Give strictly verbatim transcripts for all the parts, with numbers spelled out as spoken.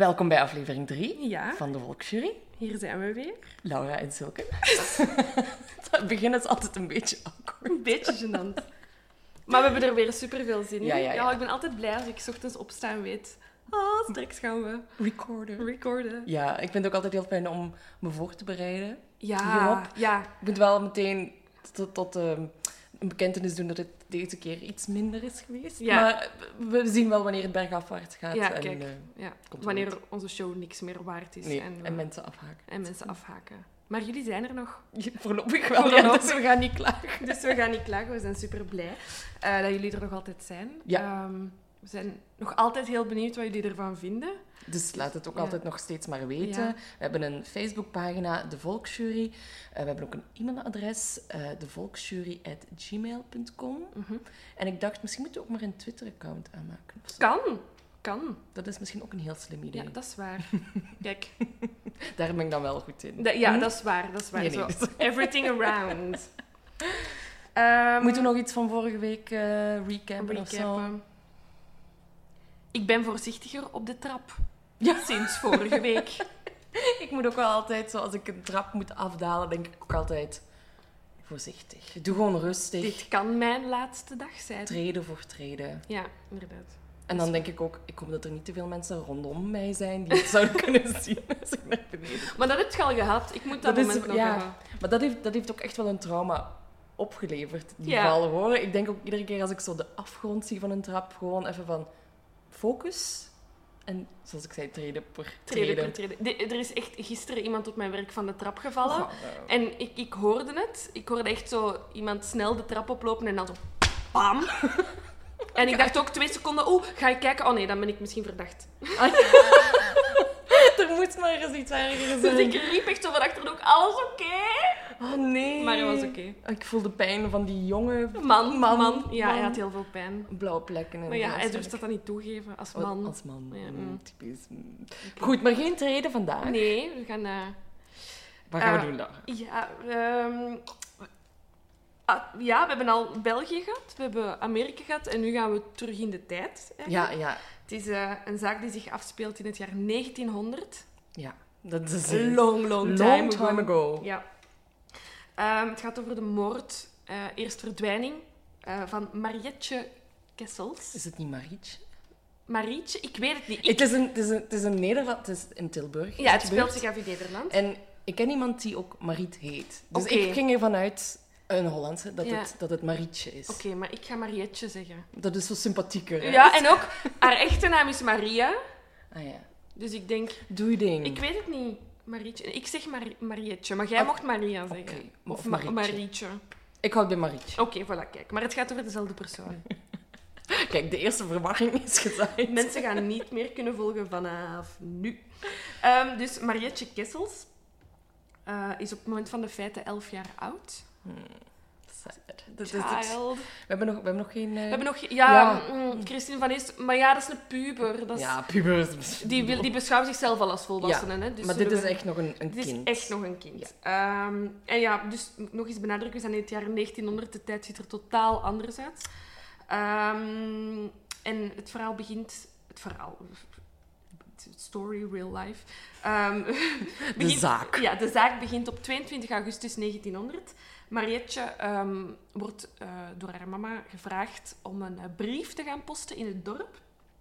Welkom bij aflevering drie Ja. van de Volksjury. Hier zijn we weer. Laura en Silke. Het begin is altijd een beetje awkward. Een beetje gênant. Maar we hebben er weer superveel zin in. Ja, ja, ja. Ik ben altijd blij als ik 's ochtends opsta en weet... Ah, straks gaan we Recorden. recorden. Ja, ik vind het ook altijd heel fijn om me voor te bereiden. Ja, hierop. ja. Ik moet wel meteen tot, tot uh, een bekentenis doen dat het deze keer iets minder is geweest. Ja. Maar we zien wel wanneer het bergafwaarts gaat. Ja, en, kijk. uh, ja. komt Wanneer wel onze show niks meer waard is. nee, en, we- en mensen afhaken. en mensen afhaken. Maar jullie zijn er nog. Voorlopig wel, Voorlopig. ja, dus we gaan niet klagen. Dus we gaan niet klagen. We zijn super blij uh, dat jullie er nog altijd zijn. Ja. Um, we zijn nog altijd heel benieuwd wat jullie ervan vinden. Dus laat het ook Ja. altijd nog steeds maar weten. Ja. We hebben een Facebookpagina, De Volksjury. Uh, we hebben ook een e-mailadres, uh, devolksjury at gmail dot com. Mhm. En ik dacht, misschien moeten we ook maar een Twitter-account aanmaken. of zo. Kan. Kan. Dat is misschien ook een heel slim idee. Ja, dat is waar. Kijk. Daar ben ik dan wel goed in. Da- ja, Hm? dat is waar. Dat is waar. Nee, nee, Zo, dus- everything around. Um, Moeten we nog iets van vorige week uh, recappen of zo? recappen? Ik ben voorzichtiger op de trap. Ja. Sinds vorige week. Ik moet ook wel altijd, zo, als ik een trap moet afdalen, denk ik ook altijd... Voorzichtig. Doe gewoon rustig. Dit kan mijn laatste dag zijn. Treden voor treden. Ja, inderdaad. En dan denk ik ook, ik hoop dat er niet te veel mensen rondom mij zijn die het zouden kunnen zien als ik naar beneden kom. Maar dat heb je al gehad. Ik moet dat, Dat is- moment nog ja. hebben. Maar dat heeft, dat heeft ook echt wel een trauma opgeleverd, die Ja. vallen hoor. Ik denk ook iedere keer als ik zo de afgrond zie van een trap, gewoon even van focus. En zoals ik zei, treden per treden. Treden per treden. De- er is echt gisteren iemand op mijn werk van de trap gevallen. Oh, uh, En ik, ik hoorde het. Ik hoorde echt zo iemand snel de trap oplopen en dan zo... Bam! En ik dacht ook twee seconden... Oeh, ga ik kijken? Oh nee, dan ben ik misschien verdacht. er moet maar eens iets erger Dus zijn. ik riep echt zo van achteren ook... Alles oké? Oh nee. Maar het was oké. Ik voel de pijn van die jonge Man, man, man. Ja, man. hij had heel veel pijn. Blauwe plekken. En Maar ja, zo. hij durft dat dan niet toegeven als Oh, man. Als man. Ja, Mm, mm. typisch. Mm. Goed, maar geen treden vandaag. Nee, we gaan... eh, Wat gaan we Eh, doen dan? Ja, ehm, ah, ja, we hebben al België gehad, we hebben Amerika gehad en nu gaan we terug in de tijd. eigenlijk. Ja, ja, Het is eh, een zaak die zich afspeelt in het jaar negentienhonderd. ja. Dat is Long, long, long time, time ago. Ja. Ehm, het gaat over de moord, eh, eerst verdwijning, eh, van Marietje Kessels. Is het niet Marietje? Marietje, ik weet het niet. Ik- Het is een, het is een, het is een Nederland, het is in Tilburg. ja, het gebeurd. speelt zich af in Nederland. En ik ken iemand die ook Mariet heet. Dus Oké. ik ging ervan uit, een Hollandse, dat, Ja. het, dat het Marietje is. Oké, maar ik ga Marietje zeggen. Dat is zo sympathieker. Hè? Ja, en ook, haar echte naam is Maria. Ah ja. Dus ik denk, Doe je ding. ik weet het niet. Marietje. Ik zeg Mar- Marietje, maar jij Ah, mocht Maria zeggen. oké. Of, Of Ma- Marietje. Marietje. Ik houd bij Marietje. Oké, voilà, kijk. Maar het gaat over dezelfde persoon. Kijk, de eerste verwarring is gezaaid. Mensen gaan niet meer kunnen volgen vanaf nu. Ehm, dus Marietje Kessels uh, is op het moment van de feiten elf jaar oud. Hmm, sad. Dat is het. Child. We hebben nog, we hebben nog geen... uh... We hebben nog... Ja, Ja. mm, Christine van Eest. Maar ja, dat is een puber. Dat is, Ja, pubers. die, wil, die beschouwt zichzelf al als volwassene. Ja, Hè? Dus maar zullen dit is we- echt nog een, een Dit is kind. echt nog een kind. Ehm, en ja, dus nog eens benadrukken, we zijn in het jaar negentienhonderd. De tijd ziet er totaal anders uit. Ehm, en het verhaal begint... Het verhaal... Story, real life. Ehm, begint- zaak. Ja, de zaak begint op tweeëntwintig augustus negentienhonderd. Marietje ehm, wordt eh, door haar mama gevraagd om een eh, brief te gaan posten in het dorp.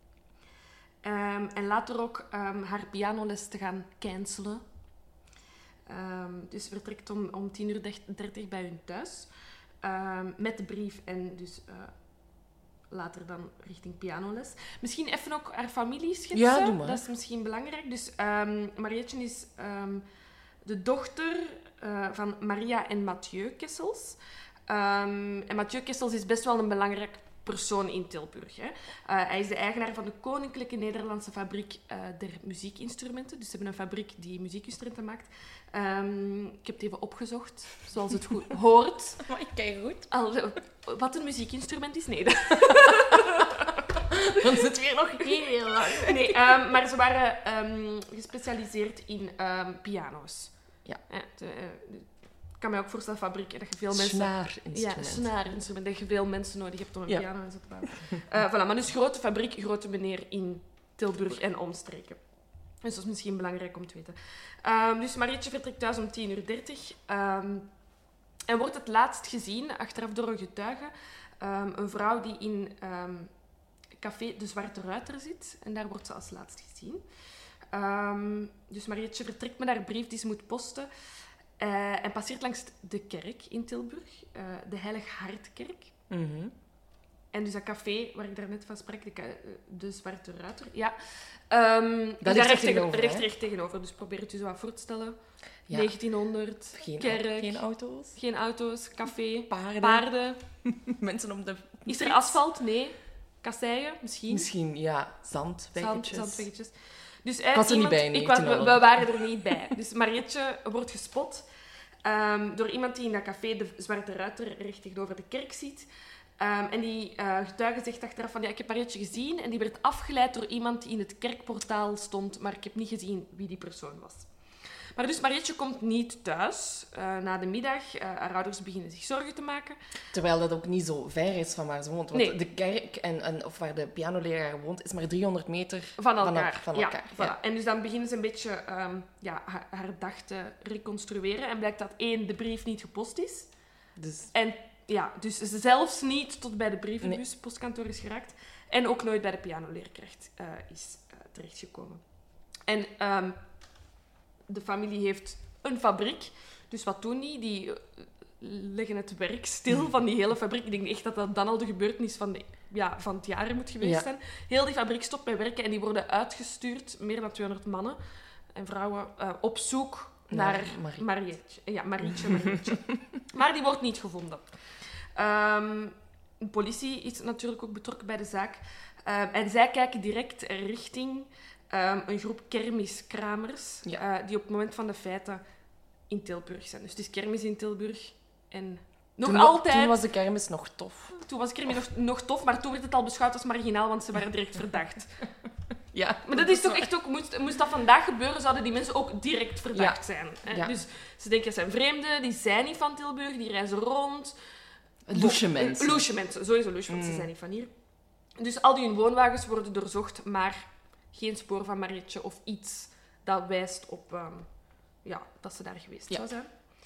Ehm, en later ook ehm, haar pianoles te gaan cancelen. Ehm, dus ze vertrekt om, om tien uur dertig bij hun thuis. Ehm, met de brief en dus eh, later dan richting pianoles. Misschien even ook haar familie schetsen. Ja, doe maar. Dat is misschien belangrijk. Dus ehm Marietje is ehm, de dochter eh, van Maria en Mathieu Kessels. Ehm, en Mathieu Kessels is best wel een belangrijk persoon in Tilburg. Hè. Uh, hij is de eigenaar van de Koninklijke Nederlandse Fabriek uh, der Muziekinstrumenten. Dus ze hebben een fabriek die muziekinstrumenten maakt. Um, ik heb het even opgezocht, zoals het goed hoort. Maar ik kijk goed. Al, wat een muziekinstrument is, nee. Dat... Dan zit weer nog heel lang. Nee, um, maar ze waren um, gespecialiseerd in um, piano's. Ja. Eh, de, uh, de, ik kan me ook voorstellen, fabriek, dat je veel mensen... Snaarinstrument. Ja, snaarinstrument. Dat je veel mensen nodig hebt om een Ja. piano en zo te bouwen. Uh, voilà, maar dus grote fabriek, grote meneer in Tilburg en omstreken. Dus dat is misschien belangrijk om te weten. Um, dus Marietje vertrekt thuis om tien uur dertig. Um, en wordt het laatst gezien, achteraf door een getuige, um, een vrouw die in um, café De Zwarte Ruiter zit. En daar wordt ze als laatst gezien. Um, dus Marietje vertrekt met haar brief die ze moet posten. Uh, en passeert langs de kerk in Tilburg. Uh, de Heilig Hartkerk. Mm-hmm. En dus dat café waar ik daarnet van sprak, de, de Zwarte Ruiter. Ja. Um, dat is daar recht tegenover, recht, hè? recht tegenover. Dus probeer het je zo wat voor te stellen. Ja. negentienhonderd, Geen, kerk. geen auto's. Geen auto's, café. Paarden. Paarden. Mensen op de... Is er asfalt? Nee. Kasseien? Misschien. Misschien, ja. Zandweggetjes. Zand, zandweggetjes. Dus, ik was er iemand, niet bij, nee. Ik was, we, we waren er niet bij. Dus Marietje wordt gespot um, door iemand die in dat café De Zwarte Ruiter recht tegenover de kerk zit. Um, en die uh, getuige zegt achteraf van, ja, ik heb Marietje gezien en die werd afgeleid door iemand die in het kerkportaal stond, maar ik heb niet gezien wie die persoon was. Maar dus Marietje komt niet thuis uh, na de middag. Uh, haar ouders beginnen zich zorgen te maken. Terwijl dat ook niet zo ver is van waar ze woont. Want Nee. de kerk, en, en, of waar de pianoleraar woont, is maar driehonderd meter Van elkaar. Van, van elkaar. Ja, Ja. voilà. En dus dan beginnen ze een beetje um, ja, haar, haar dag te reconstrueren. En blijkt dat één, de brief niet gepost is. Dus... En ja, dus ze zelfs niet tot bij de brievenbus, nee. postkantoor is geraakt. En ook nooit bij de pianoleerkracht uh, is uh, terechtgekomen. En um, de familie heeft een fabriek. Dus wat doen die? Die uh, leggen het werk stil van die hele fabriek. Ik denk echt dat dat dan al de gebeurtenis van, de, ja, van het jaar moet geweest ja. zijn. Heel die fabriek stopt met werken en die worden uitgestuurd, meer dan tweehonderd mannen en vrouwen, uh, op zoek naar, naar Marie. Marietje. Ja, Marietje, Marietje. Maar die wordt niet gevonden. Um, de politie is natuurlijk ook betrokken bij de zaak. Um, en zij kijken direct richting um, een groep kermiskramers ja. uh, die op het moment van de feiten in Tilburg zijn. Dus het is kermis in Tilburg. En nog toen, altijd... Toen was de kermis nog tof. Toen was de kermis nog, nog tof, maar toen werd het al beschouwd als marginaal, want ze waren direct verdacht. Ja, maar dat is toch echt ook... Moest, moest dat vandaag gebeuren, zouden die mensen ook direct verdacht ja. zijn. Hè? Ja. Dus ze denken, het zijn vreemden, die zijn niet van Tilburg, die reizen rond... Loesje mensen. Loesje mensen, sowieso loesje, want mm. ze zijn niet van hier. Dus al die hun woonwagens worden doorzocht, maar geen spoor van Marietje of iets dat wijst op um, ja, dat ze daar geweest ja. zou zijn.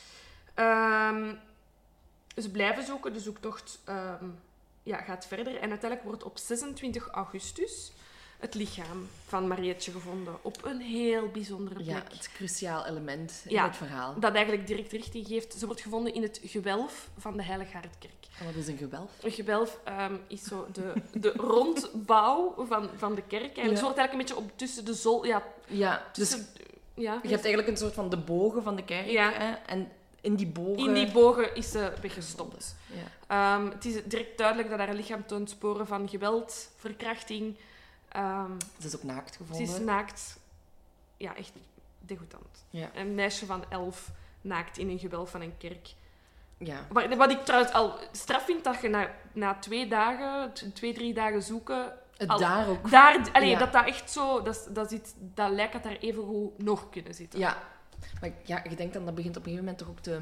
Um, ze blijven zoeken, de zoektocht um, ja, gaat verder. En uiteindelijk wordt op zesentwintig augustus het lichaam van Marietje gevonden op een heel bijzondere plek. Ja, het cruciaal element in ja, het verhaal. Dat eigenlijk direct richting geeft. Ze wordt gevonden in het gewelf van de Heilig Hartkerk. En wat is een gewelf? Een gewelf um, is zo de, de rondbouw van, van de kerk. Eigenlijk. Ja. Ze wordt eigenlijk een beetje op tussen de zol... Ja, ja tussen, dus ja, je hebt eigenlijk een soort van de bogen van de kerk. Ja. Hè? En in die bogen... In die bogen is ze weggestopt. Ja. Um, het is direct duidelijk dat haar lichaam toont sporen van geweld, verkrachting... Um, ze is ook naakt gevonden. Ze is naakt. Ja, echt degoutant. Ja. Een meisje van elf naakt in een gewelf van een kerk. Ja. Wat, wat ik trouwens al straf vind, dat je na, na twee dagen, twee, drie dagen zoeken... Het al, daar ook. Daar, allee, ja. dat dat echt zo... Dat, dat, zit, dat lijkt dat daar even goed nog kunnen zitten. Ja. Maar ja, je denkt dan, dat begint op een gegeven moment toch ook te...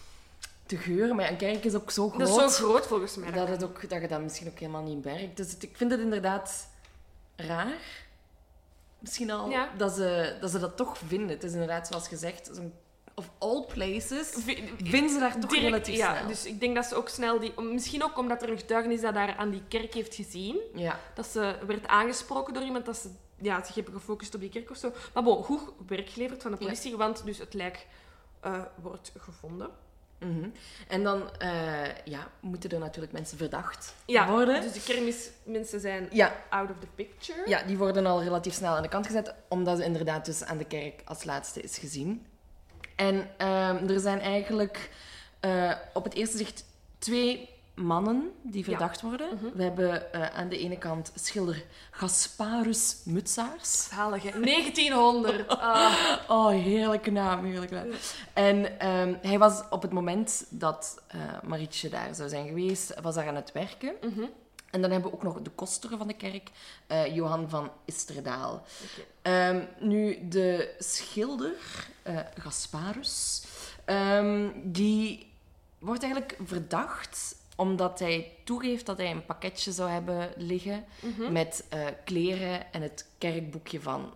te geuren, maar een kerk is ook zo groot... Dat is zo groot, volgens mij. Dat, het ook, dat je dat misschien ook helemaal niet merkt. Dus het, ik vind het inderdaad... raar, misschien al, ja. dat, ze, dat ze dat toch vinden. Het is inderdaad, zoals gezegd, zo'n, of all places, v- vinden ze daar toch direct, relatief ja, snel. Dus ik denk dat ze ook snel... Die, misschien ook omdat er een getuigenis dat daar aan die kerk heeft gezien. Ja. Dat ze werd aangesproken door iemand, dat ze ja, zich hebben gefocust op die kerk of zo. Maar bon, goed werk geleverd van de politie, ja. want dus het lijk uh, wordt gevonden. Mm-hmm. En dan uh, ja, moeten er natuurlijk mensen verdacht ja, worden. Dus de kermismensen zijn ja. out of the picture. Ja, die worden al relatief snel aan de kant gezet, omdat ze inderdaad dus aan de kerk als laatste is gezien. En um, er zijn eigenlijk uh, op het eerste zicht twee mannen die verdacht ja. worden. Mm-hmm. We hebben uh, aan de ene kant schilder Gasparus Mutsaars. Zalig, hè? negentienhonderd. Oh. oh, heerlijke naam, heerlijke naam. En um, hij was op het moment dat uh, Marietje daar zou zijn geweest, was daar aan het werken. Mm-hmm. En dan hebben we ook nog de koster van de kerk, uh, Johan van Isterdaal. Okay. Um, nu, de schilder, uh, Gasparus, um, die wordt eigenlijk verdacht omdat hij toegeeft dat hij een pakketje zou hebben liggen mm-hmm. met uh, kleren en het kerkboekje van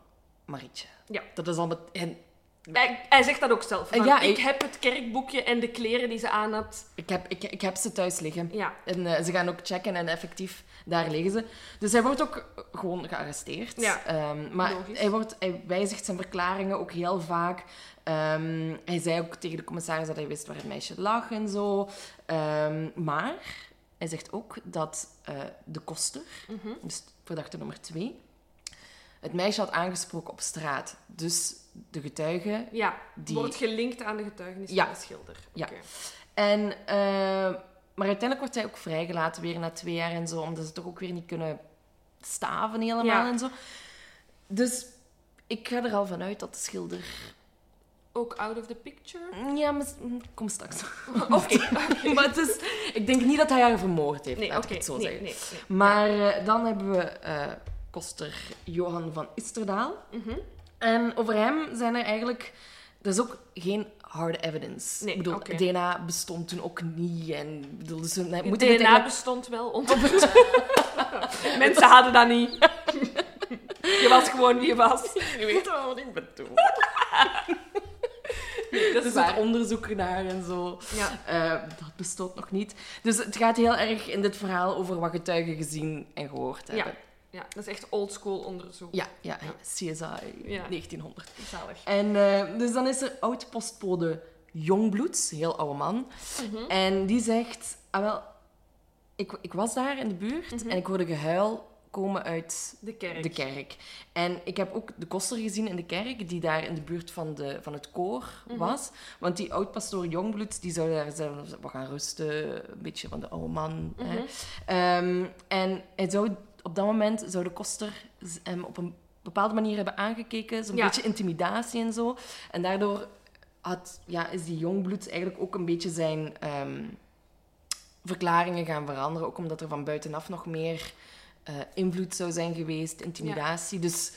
Marietje. Ja. Dat is al met... En Hij, hij zegt dat ook zelf. Van, Ja, ik ik- heb het kerkboekje en de kleren die ze aan had. ik, heb, ik, ik heb ze thuis liggen. Ja. En eh, ze gaan ook checken en effectief, daar liggen ze. Dus hij wordt ook gewoon gearresteerd. Ja, Ehm, maar logisch. hij, wordt, hij wijzigt zijn verklaringen ook heel vaak. Ehm, hij zei ook tegen de commissaris dat hij wist waar het meisje lag en zo. Ehm, maar hij zegt ook dat eh, de koster, Mhm. dus verdachte nummer twee, het meisje had aangesproken op straat. Dus de getuige... Ja, Die- wordt gelinkt aan de getuigenis Ja. van de schilder. Ja. Oké. En, eh, maar uiteindelijk wordt hij ook vrijgelaten weer na twee jaar en zo, omdat ze toch ook weer niet kunnen staven helemaal Ja. en zo. Dus ik ga er al vanuit dat de schilder... Ook out of the picture? Ja, maar kom straks. Oké. oké. Maar het is, ik denk niet dat hij haar vermoord heeft, Nee, laat oké. ik het zo nee, zeggen. nee, nee. Maar eh, dan hebben we eh, koster Johan van Isterdaal. Mhm. En over hem zijn er eigenlijk... Er is ook geen hard evidence. Nee, ik bedoel, oké. D N A bestond toen ook niet. En, ik bedoel, dus we Het moeten D dit N A eigenlijk... bestond wel onder Mensen hadden dat niet. Je was gewoon wie je was. Je weet wel wat ik bedoel. Nee, dat Dus is het waar. onderzoek naar en zo. Ja. eh, dat bestond nog niet. Dus het gaat heel erg in dit verhaal over wat getuigen gezien en gehoord hebben. Ja, dat is echt oldschool onderzoek. Ja, ja, ja. C S I Ja. negentienhonderd. Zalig. En eh, dus dan is er oud-postbode Jongbloeds, heel oude man. Mhm. En die zegt, ah wel, ik, ik was daar in de buurt Mhm. en ik hoorde gehuil komen uit De kerk. de kerk. En ik heb ook de koster gezien in de kerk, die daar in de buurt van, de, van het koor Mhm. was. Want die oud-pastoor Jongbloed, die zou daar zelf wat gaan rusten, een beetje van de oude man. Mhm. Hè. Ehm, en hij zou, op dat moment zou de koster hem op een bepaalde manier hebben aangekeken, zo'n Ja. beetje intimidatie en zo. En daardoor had, ja, is die Jongbloed eigenlijk ook een beetje zijn ehm, verklaringen gaan veranderen, ook omdat er van buitenaf nog meer eh, invloed zou zijn geweest, intimidatie. Dus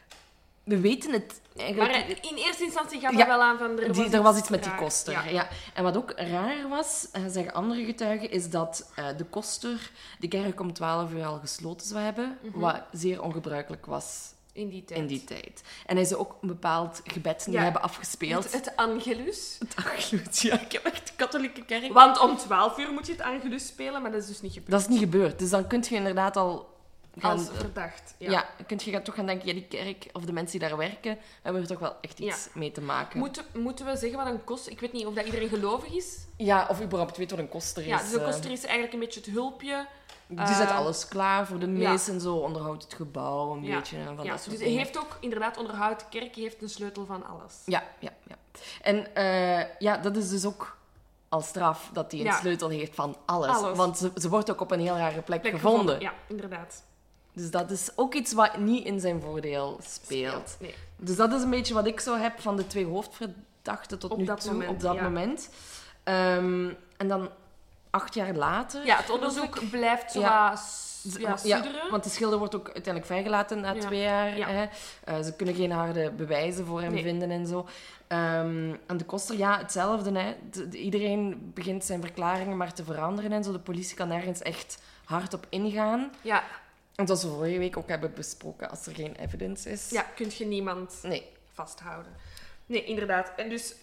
we weten het eigenlijk... Maar in eerste instantie gaat Ja, dat wel aan van... Er Die, er was iets met die raar. koster. Ja. Ja. En wat ook raar was, eh, zeggen andere getuigen, is dat eh, de koster de kerk om twaalf uur al gesloten zou hebben, Mhm. wat zeer ongebruikelijk was In die tijd. in die tijd. En hij zou ook een bepaald gebed niet Ja. hebben afgespeeld. Het, het Angelus. Het Angelus, ja, ik heb echt de katholieke kerk. Want om twaalf uur moet je het Angelus spelen, maar dat is dus niet gebeurd. Dat is niet gebeurd. Dus dan kun je inderdaad al gaan... Als verdacht. Ja. ja. kun je toch gaan denken, ja, die kerk of de mensen die daar werken, hebben er toch wel echt iets mee te maken. Moeten, moeten we zeggen wat een koster... Ik weet niet of dat iedereen gelovig is. Ja, of überhaupt weet wat een koster is. Ja, dus een eh. koster is eigenlijk een beetje het hulpje. Die zet Eh, alles klaar voor de ja. mis en zo, onderhoudt het gebouw een Ja, beetje en van Ja, dat soort dus hij dingen. heeft ook inderdaad onderhoud. De kerk heeft een sleutel van alles. Ja, ja, ja. En eh, ja, dat is dus ook al straf dat hij een Ja. sleutel heeft van alles. Alles. Want ze, ze wordt ook op een heel rare plek, Plek gevonden. Ja, inderdaad. Dus dat is ook iets wat niet in zijn voordeel speelt. Nee. Dus dat is een beetje wat ik zo heb van de twee hoofdverdachten tot Op nu dat toe, moment, op dat ja. moment. Ehm, en dan acht jaar later... Ja, het onderzoek blijft zo Ja. wat s- ja, Ja, sudderen. want de schilder wordt ook uiteindelijk vrijgelaten na Ja. twee jaar. Ja. Hè. Eh, ze kunnen geen harde bewijzen voor hem Nee. vinden en zo. Ehm, en de koster, ja, hetzelfde. Hè. De- de- iedereen begint zijn verklaringen maar te veranderen en zo. De politie kan nergens echt hard op ingaan. Ja, En zoals we vorige week ook hebben besproken, als er geen evidence is. ja, kun je niemand Nee. vasthouden. Nee, inderdaad. En dus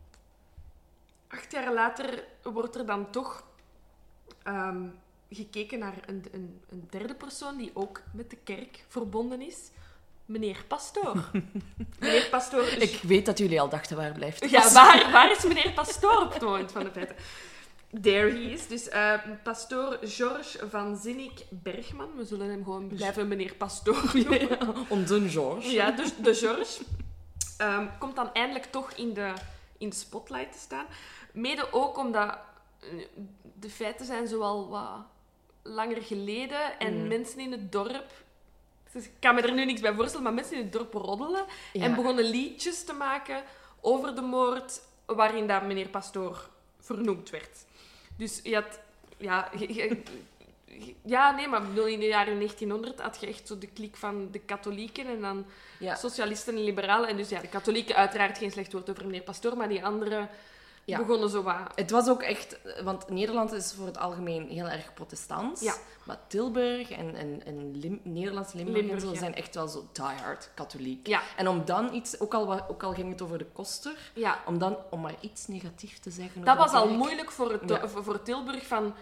acht jaar later wordt er dan toch ehm, gekeken naar een, een, een derde persoon die ook met de kerk verbonden is. Meneer Pastoor. Meneer Pastoor... Ik weet dat jullie al dachten, waar blijft Ja, waar, waar is meneer Pastoor op het moment van de feiten? There he is. Dus eh, pastoor Georges van Zinnik-Bergman. We zullen hem gewoon blijven meneer Pastoor noemen. Onze George. Ja, dus de Georges ehm, komt dan eindelijk toch in de, in de spotlight te staan. Mede ook omdat eh, de feiten zijn zoal wat langer geleden en Mm. mensen in het dorp... Dus ik kan me er nu niks bij voorstellen, maar mensen in het dorp roddelen Ja. en begonnen liedjes te maken over de moord waarin dat meneer Pastoor vernoemd werd. Dus je had... Ja, je- je- je- ja nee, maar ik bedoel, in de jaren negentienhonderd had je echt zo de kliek van de katholieken en dan Ja. socialisten en liberalen. En dus ja, de katholieken uiteraard geen slecht woord over meneer Pastoor, maar die andere Ja. begonnen zo wat... Het was ook echt... Want Nederland is voor het algemeen heel erg protestants. Ja. Maar Tilburg en, en, en Lim, Nederlands Limburg, Limburg, en zo ja. zijn echt wel zo diehard katholiek. Ja. En om dan iets... Ook al, wa- ook al ging het over de koster... Ja. Om dan om maar iets negatiefs te zeggen Dat over was de al kerk. moeilijk voor, het, Ja. voor, voor Tilburg van...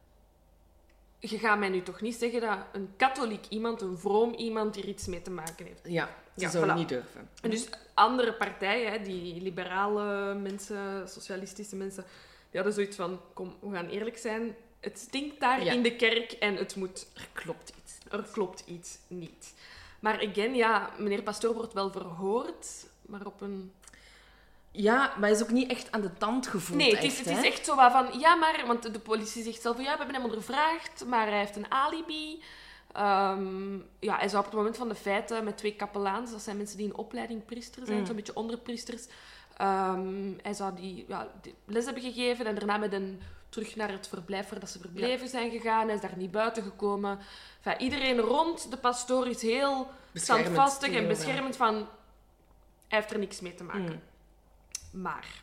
Je gaat mij nu toch niet zeggen dat een katholiek iemand, een vroom iemand, hier iets mee te maken heeft. Ja, ze Ja, zouden voilà. niet durven. En dus andere partijen, hè, die liberale mensen, socialistische mensen, die hadden zoiets van, kom, we gaan eerlijk zijn, het stinkt daar Ja. in de kerk en het moet, Er klopt iets. er klopt iets niet. Maar again, ja, meneer Pastoor wordt wel verhoord, maar op een... Ja, maar hij is ook niet echt aan de tand gevoeld. Nee, het is, echt, het is hè? echt zo wat van, ja, maar, want de politie zegt zelf van, ja, we hebben hem ondervraagd, maar hij heeft een alibi. Ehm, ja, hij zou op het moment van de feiten met twee kapelaans, dat zijn mensen die in opleiding priester zijn, Mm. zo'n beetje onderpriesters, ehm, hij zou die, ja, die les hebben gegeven en daarna met een terug naar het verblijf waar dat ze verbleven zijn gegaan. Hij is daar niet buiten gekomen. Enfin, iedereen rond de pastoor is heel Beschermend standvastig en tegenover hem. beschermend van, hij heeft er niks mee te maken. Mm. Maar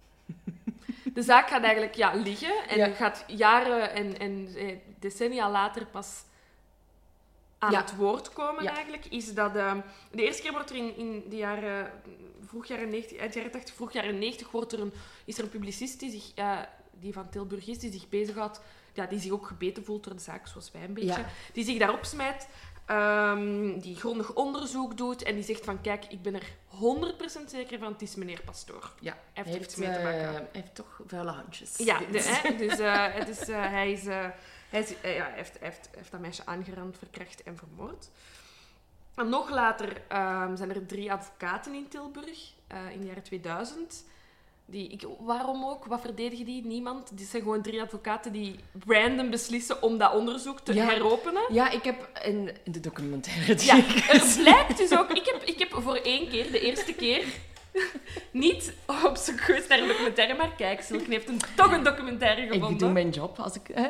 de zaak gaat eigenlijk ja, liggen en Ja. gaat jaren en, en eh, decennia later pas aan Ja. het woord komen Ja. eigenlijk. Is dat, eh, de eerste keer wordt er in, in de jaren, vroeg jaren negentig, eind jaren tachtig, vroeg jaren negentig, wordt er een, is er een publicist die, zich, eh, die van Tilburg is, die zich bezighoudt, ja, die zich ook gebeten voelt door de zaak, zoals wij een beetje, Ja. die zich daarop smijt. Ehm, die grondig onderzoek doet en die zegt van kijk, ik ben er honderd procent zeker van, het is meneer Pastoor. Ja, Hij heeft hij er iets mee te eh, maken. hij heeft toch vuile handjes. Ja, de, hè, dus eh, het is, eh, hij, is, eh, hij, is, eh, ja, hij, heeft, hij, heeft, hij heeft dat meisje aangerand, verkracht en vermoord. En nog later ehm, zijn er drie advocaten in Tilburg, eh, in de jaren tweeduizend. Die, ik, waarom ook? Wat verdedigen die? Niemand. Dit zijn gewoon drie advocaten die random beslissen om dat onderzoek te Ja. heropenen. Ja, ik heb in, in de documentaire die Ja, ik er blijkt dus ook... Ik heb, ik heb voor één keer, de eerste keer, niet op zoek geweest naar een documentaire, maar kijk, Silke heeft een, toch een documentaire gevonden. Ik doe mijn job als ik... Hè?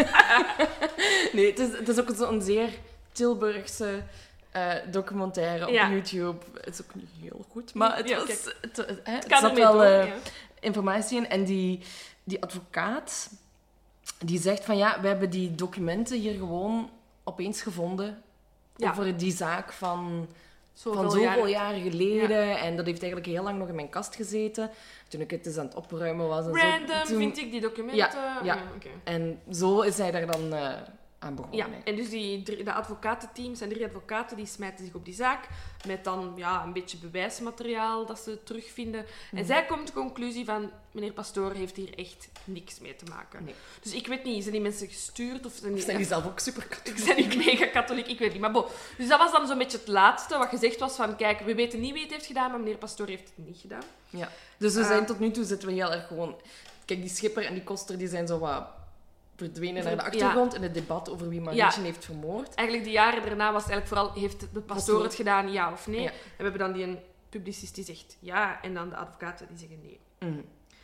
Nee, het is, het is ook zo'n zeer Tilburgse eh, documentaire op Ja. YouTube. Het is ook niet heel goed, maar het Ja, was... kijk. Het, het, hè, Het er kan zat ermee wel door, eh, ja. informatie in. En die, die advocaat, die zegt van ja, we hebben die documenten hier gewoon opeens gevonden Ja. over die zaak van... Zoveel van zoveel jaren. jaren geleden. En dat heeft eigenlijk heel lang nog in mijn kast gezeten. Toen ik het dus aan het opruimen was. En Random zo, toen- vind ik die documenten. Ja, ja. oké. En zo is hij daar dan eh, aan begonnen. Ja, en dus die drie, de advocatenteam zijn drie advocaten die smijten zich op die zaak met dan ja, een beetje bewijsmateriaal dat ze terugvinden. En zij komt tot de conclusie van meneer Pastoor heeft hier echt niks mee te maken. Nee. Dus ik weet niet, zijn die mensen gestuurd of zijn die, Zijn die zelf ook super katholiek? zijn die mega katholiek? Ik weet niet. Maar bon. Dus dat was dan zo'n beetje het laatste wat gezegd was van kijk, we weten niet wie het heeft gedaan, maar meneer Pastoor heeft het niet gedaan. Ja. Dus we Uh, zijn tot nu toe zitten we heel erg gewoon... Kijk, die schipper en die koster die zijn zo wat verdwenen naar de Ja. achtergrond in het debat over wie Marietje heeft vermoord. Eigenlijk de jaren daarna was het eigenlijk vooral, heeft de pastoor Pastoor. het gedaan, ja of nee? Ja. En we hebben dan die een publicist die zegt ja, en dan de advocaten die zeggen nee. Mhm.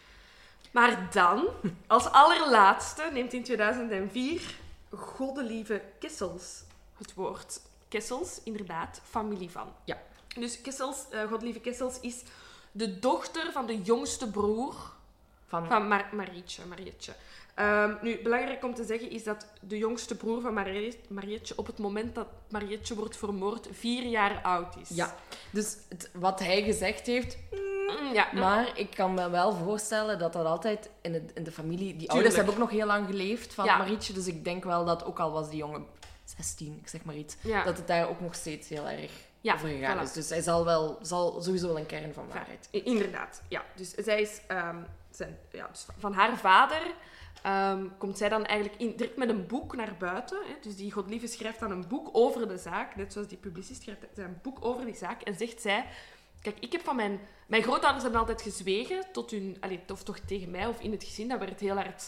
Maar dan, als allerlaatste, neemt in tweeduizend vier Goddelieve Kessels het woord. Kessels, inderdaad, familie van. Ja. Dus Kessels, uh, Goddelieve Kessels is de dochter van de jongste broer Van, van Mar Marietje. Marietje. Um, nu, belangrijk om te zeggen is dat de jongste broer van Marie Marietje op het moment dat Marietje wordt vermoord vier jaar oud is. Ja. Dus het, wat hij gezegd heeft... Mm, ja. Maar ik kan me wel voorstellen dat dat altijd in, het, in de familie... Die Tuurlijk. ouders hebben ook nog heel lang geleefd van Ja. Marietje. Dus ik denk wel dat, ook al was die jongen zestien, ik zeg maar iets, Ja. dat het daar ook nog steeds heel erg Ja, over gegaan voilà. is. Dus hij zal, wel, zal sowieso wel een kern van waarheid. I- Inderdaad, ja. Dus zij is ehm, zijn, ja, dus van haar vader ehm, komt zij dan eigenlijk in, direct met een boek naar buiten. Hè. Dus die Godlieve schrijft dan een boek over de zaak, net zoals die publicist schrijft zij een boek over die zaak en zegt zij: kijk, ik heb van mijn... Mijn grootouders hebben altijd gezwegen tot hun... Allee, of toch tegen mij of in het gezin, dat werd heel hard...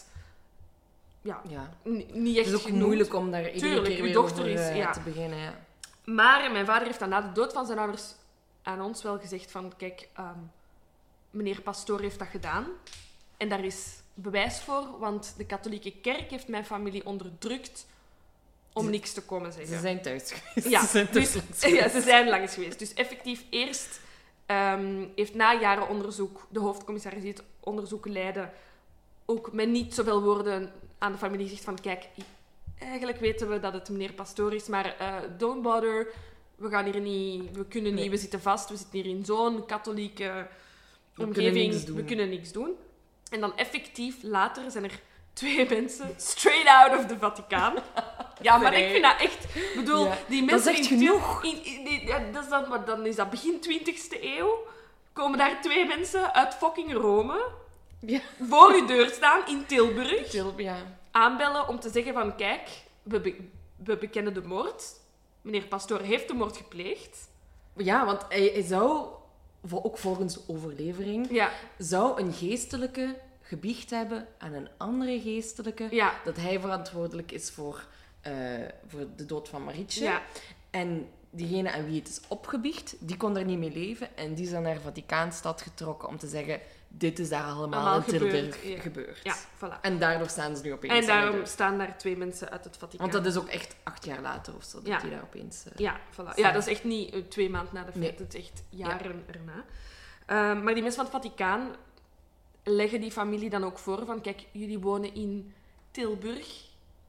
Ja, Ja. n- niet echt Het is ook genoemd. moeilijk om daar iedere Tuurlijk, keer uw weer dochter over is- eh, ja. te beginnen. Ja. Maar mijn vader heeft dan na de dood van zijn ouders aan ons wel gezegd van... Kijk, ehm, meneer Pastoor heeft dat gedaan. En daar is bewijs voor, want de katholieke kerk heeft mijn familie onderdrukt om Ze- niks te komen zeggen. Ze zijn thuis geweest. Ja, Ze zijn dus, thuis geweest. ja, ze zijn langs geweest. Dus effectief eerst ehm, heeft na jaren onderzoek de hoofdcommissaris onderzoek leidde, ook met niet zoveel woorden aan de familie gezegd van kijk, eigenlijk weten we dat het meneer Pastoor is, maar uh, don't bother, we gaan hier niet, we kunnen niet, nee. we zitten vast, we zitten hier in zo'n katholieke we omgeving, kunnen we kunnen niks doen. En dan effectief later zijn er twee mensen straight out of de Vaticaan. Ja, maar nee. ik vind dat echt... Ik bedoel, ja, die mensen... Dat is echt in, genoeg. In, in, in, ja, dat is dan, wat, dan is dat begin twintigste eeuw. Komen daar twee mensen uit fucking Rome ja. voor uw deur staan in Tilburg. Tilburg, ja. Aanbellen om te zeggen van... Kijk, we, be, we bekennen de moord. Meneer Pastoor heeft de moord gepleegd. Ja, want hij, hij zou... Ook volgens de overlevering... Ja. Zou een geestelijke gebiecht hebben aan een andere geestelijke... Ja. Dat hij verantwoordelijk is voor, uh, voor de dood van Marietje. Ja. En diegene aan wie het is opgebiecht, die kon daar niet mee leven. En die is dan naar Vaticaanstad getrokken om te zeggen... Dit is daar allemaal, allemaal in Tilburg gebeurd. gebeurd. Ja, voilà. En daardoor staan ze nu opeens... En daarom staan daar twee mensen uit het Vaticaan. Want dat is ook echt acht jaar later of zo, dat ja. die daar opeens... Uh, ja, voilà. Ja, dat is echt niet uh, twee maanden na de feit. Nee. Het is echt jaren ja. erna. Uh, maar die mensen van het Vaticaan leggen die familie dan ook voor van... Kijk, jullie wonen in Tilburg.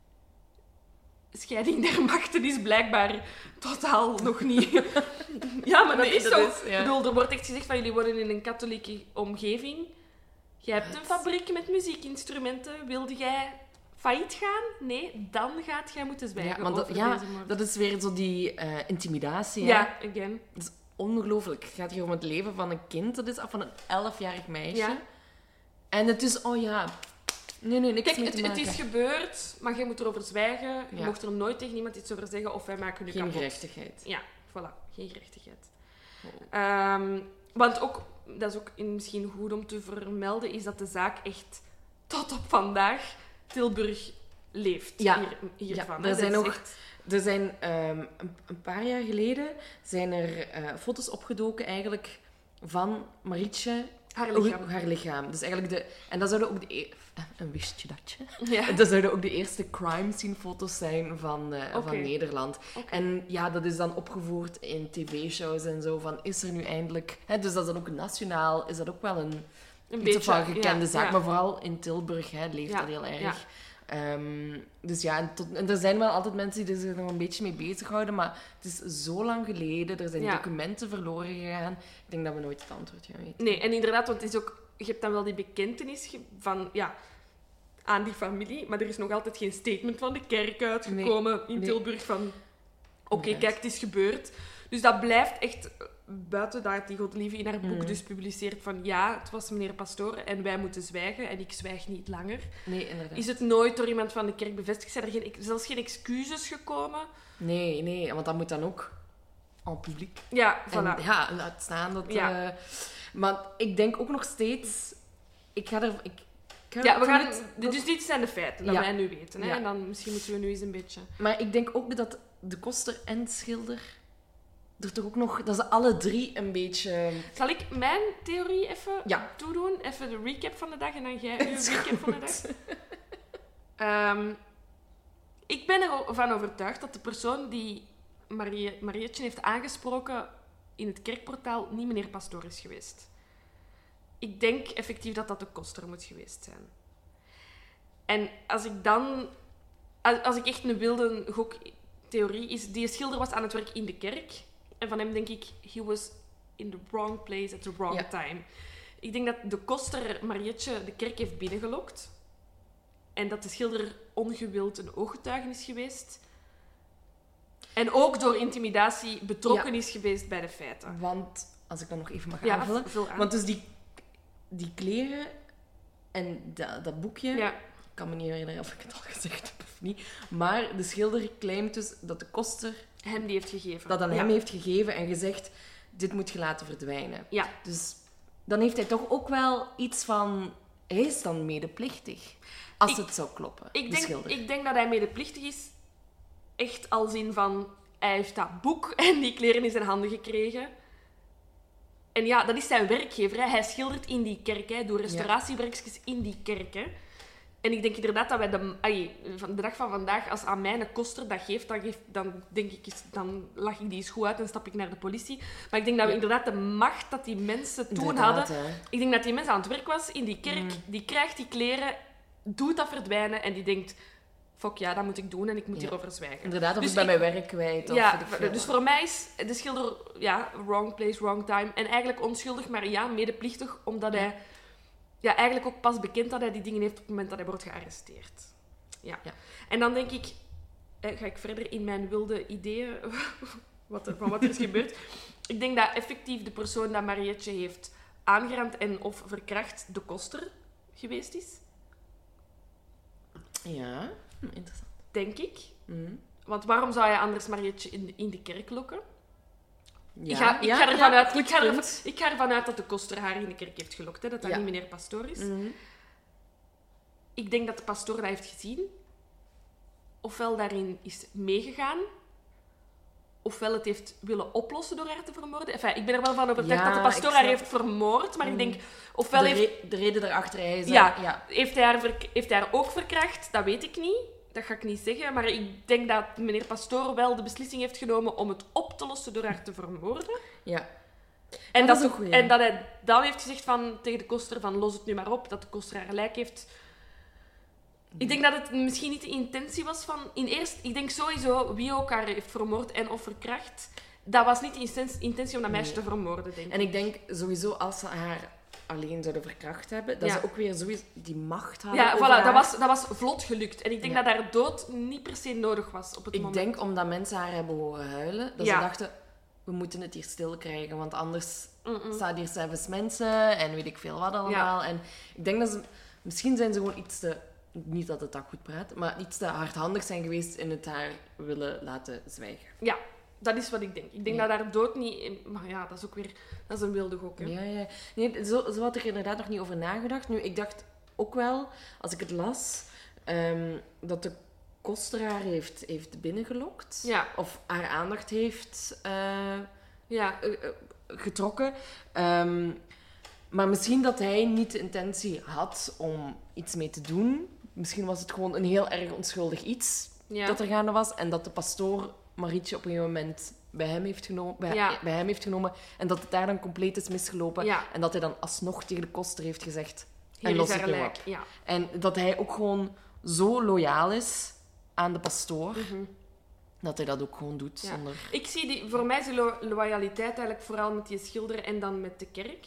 Scheiding der machten is blijkbaar totaal nog niet... ja, maar dat nee, is dat zo. Is, ja. Ik bedoel, er wordt echt gezegd van jullie wonen in een katholieke omgeving. Jij hebt een fabriek met muziekinstrumenten. Wilde jij failliet gaan? Nee, dan gaat jij moeten zwijgen ja, over dat, ja, deze moord. Dat is weer zo die uh, intimidatie. Ja, hè? again. Dat is ongelooflijk. Het gaat hier om het leven van een kind. Dat is af van een elfjarig meisje. Ja. En het is, oh ja... Nee, nee, niks Kijk, mee het, te maken. het is gebeurd, maar je moet erover zwijgen. Je ja. mocht er nooit tegen iemand iets over zeggen of wij maken nu Geen kapot. gerechtigheid. Ja, voilà. Geen gerechtigheid. Oh. Um, want ook, dat is ook misschien goed om te vermelden, is dat de zaak echt tot op vandaag Tilburg leeft. Ja, hier, hiervan. Ja, er zijn, nog, echt... er zijn um, een, een paar jaar geleden zijn er uh, foto's opgedoken eigenlijk van Marietje... Haar lichaam. Oh, haar lichaam. Dus eigenlijk de... En dat zouden ook de... E- een wistje datje. Ja. Dat zouden ook de eerste crime scene foto's zijn van, uh, okay. van Nederland. Okay. En ja, dat is dan opgevoerd in tv-shows en zo. Van, is er nu eindelijk... Hè, dus dat is dan ook nationaal... Is dat ook wel een... Een iets beetje, van gekende ja, zaak. ja. Maar vooral in Tilburg hè, leeft ja, dat heel erg. Ja. Um, dus ja, en, tot, en er zijn wel altijd mensen die er zich nog een beetje mee bezighouden. Maar het is zo lang geleden. Er zijn ja. documenten verloren gegaan. Ik denk dat we nooit het antwoord gaan weten. Nee, en inderdaad, want het is ook... Je hebt dan wel die bekentenis van... Ja, aan die familie, maar er is nog altijd geen statement van de kerk uitgekomen nee, in nee. Tilburg van... Oké, okay, kijk, het is gebeurd. Dus dat blijft echt... Buiten dat die Godlieve in haar boek mm. dus publiceert van... Ja, het was meneer Pastoor en wij moeten zwijgen en ik zwijg niet langer. Nee, inderdaad. Is het nooit door iemand van de kerk bevestigd? Zijn er geen, zelfs geen excuses gekomen? Nee, nee, want dat moet dan ook en publiek. Ja, voilà. En, ja, laat staan dat... Ja. Uh, maar ik denk ook nog steeds... Ik ga er... Ik, Ja, we gaan het, dus dit zijn de feiten, dat ja. wij nu weten. Hè? Ja. En dan misschien moeten we nu eens een beetje... Maar ik denk ook dat de koster en de schilder... Er toch ook nog... Dat ze alle drie een beetje... Zal ik mijn theorie even ja. toedoen? Even de recap van de dag en dan jij uw recap van de dag. Um, ik ben ervan overtuigd dat de persoon die Marie, Marietje heeft aangesproken in het kerkportaal niet meneer Pastoor is geweest. Ik denk effectief dat dat de koster moet geweest zijn. En als ik dan... Als, als ik echt een wilde goktheorie is... Die schilder was aan het werk in de kerk. En van hem denk ik... He was in the wrong place at the wrong ja. time. Ik denk dat de koster Marietje de kerk heeft binnengelokt. En dat de schilder ongewild een ooggetuige is geweest. En ook door intimidatie betrokken ja. is geweest bij de feiten. Want, als ik dan nog even mag ja, aanvullen... Aan. Want dus die... Die kleren en dat, dat boekje... Ja. Ik kan me niet herinneren of ik het al gezegd heb of niet. Maar de schilder claimt dus dat de koster... Hem die heeft gegeven. Dat aan ja. hem heeft gegeven en gezegd... Dit moet je laten verdwijnen. Ja. Dus dan heeft hij toch ook wel iets van... Hij is dan medeplichtig. Als ik, het zou kloppen, ik de denk, schilder. Ik denk dat hij medeplichtig is. Echt als in van... Hij heeft dat boek en die kleren in zijn handen gekregen... En ja, dat is zijn werkgever. Hè. Hij schildert in die kerk. Hè. Doet restauratiewerkjes in die kerk. Hè. En ik denk inderdaad dat wij de, ay, van de dag van vandaag, als aan mij een koster dat geeft, dan, geeft, dan denk ik, dan lach ik die eens goed uit en stap ik naar de politie. Maar ik denk dat we Ja. inderdaad de macht dat die mensen toen Inderdaad, hadden... hè. Ik denk dat die mensen aan het werk was in die kerk, Mm. die krijgt die kleren, doet dat verdwijnen en die denkt... Fuck ja, dat moet ik doen en ik moet Ja. hierover zwijgen. Inderdaad, of Dus ik ben ik- mijn werk kwijt. Of Ja, weet ik veel dus wat. voor mij is de schilder... Ja, wrong place, wrong time. En eigenlijk onschuldig, maar ja, medeplichtig, omdat hij... Ja, eigenlijk ook pas bekend dat hij die dingen heeft op het moment dat hij wordt gearresteerd. Ja. Ja. En dan denk ik... eh, Ga ik verder in mijn wilde ideeën wat er, van wat er is gebeurd. Ik denk dat effectief de persoon dat Marietje heeft aangerand en of verkracht de koster geweest is. Ja, hm, interessant. Denk ik. Mm. Want waarom zou je anders Marietje in de, in de kerk lokken? Ja, ik, ga, ik, ja, ga ervan ja, uit, goed ik, ga ervan, punt. ik ga ervan uit dat de koster haar in de kerk heeft gelokt. Hè? Dat dat Ja. niet meneer Pastoor is. Mhm. Ik denk dat de pastoor dat heeft gezien. Ofwel daarin is meegegaan. Ofwel het heeft willen oplossen door haar te vermoorden. Enfin, ik ben er wel van overtuigd Ja, dat de pastoor ik haar snap- heeft vermoord. Maar ik Mm. denk, ofwel de, heeft, re- de reden daarachter hij is... Ja. hè, ja. heeft, hij haar verk- heeft hij haar ook verkracht. Dat weet ik niet. Dat ga ik niet zeggen. Maar ik denk dat meneer Pastoor wel de beslissing heeft genomen om het op te lossen door haar te vermoorden. ja. En, dat dat, is ook goed, ja. en dat hij dan heeft gezegd van, tegen de koster van los het nu maar op, dat de koster haar gelijk heeft. Ik denk dat het misschien niet de intentie was van... In eerst, ik denk sowieso wie ook haar heeft vermoord en of verkracht. Dat was niet de inten- intentie om dat meisje Nee. te vermoorden, denk ik. En ik denk sowieso als ze haar alleen zouden verkracht hebben, dat Ja. ze ook weer sowieso die macht hadden Ja, over voilà, haar. dat was, dat was vlot gelukt. En ik denk Ja. dat haar dood niet per se nodig was op het Ik moment. denk omdat mensen haar hebben horen huilen, dat Ja. ze dachten, we moeten het hier stil krijgen, want anders Mm-mm. staan hier zelfs mensen en weet ik veel wat allemaal. En ik denk dat ze... Misschien zijn ze gewoon iets te... Niet dat het dat goed praat, maar iets te hardhandig zijn geweest in het haar willen laten zwijgen. Ja, dat is wat ik denk. Ik denk Ja. dat haar dood niet... Maar ja, dat is ook weer... Dat is een wilde gok, hè. Ja, ja. Nee, zo, zo had ik er inderdaad nog niet over nagedacht. Nu, ik dacht ook wel, als ik het las, ehm, dat de koster haar heeft, heeft binnengelokt. Ja. Of haar aandacht heeft eh, Ja. eh, eh, getrokken. Ehm, maar misschien dat hij niet de intentie had om iets mee te doen. Misschien was het gewoon een heel erg onschuldig iets Ja. dat er gaande was. En dat de pastoor Marietje op een gegeven moment bij hem heeft genomen, bij, Ja. bij hem heeft genomen. En dat het daar dan compleet is misgelopen. Ja. En dat hij dan alsnog tegen de koster heeft gezegd... Hier en is los haar het nu gelijk. op. Ja. En dat hij ook gewoon zo loyaal is aan de pastoor, Mhm. dat hij dat ook gewoon doet Ja. zonder... Ik zie die, voor mij is die lo- loyaliteit eigenlijk vooral met die schilder en dan met de kerk.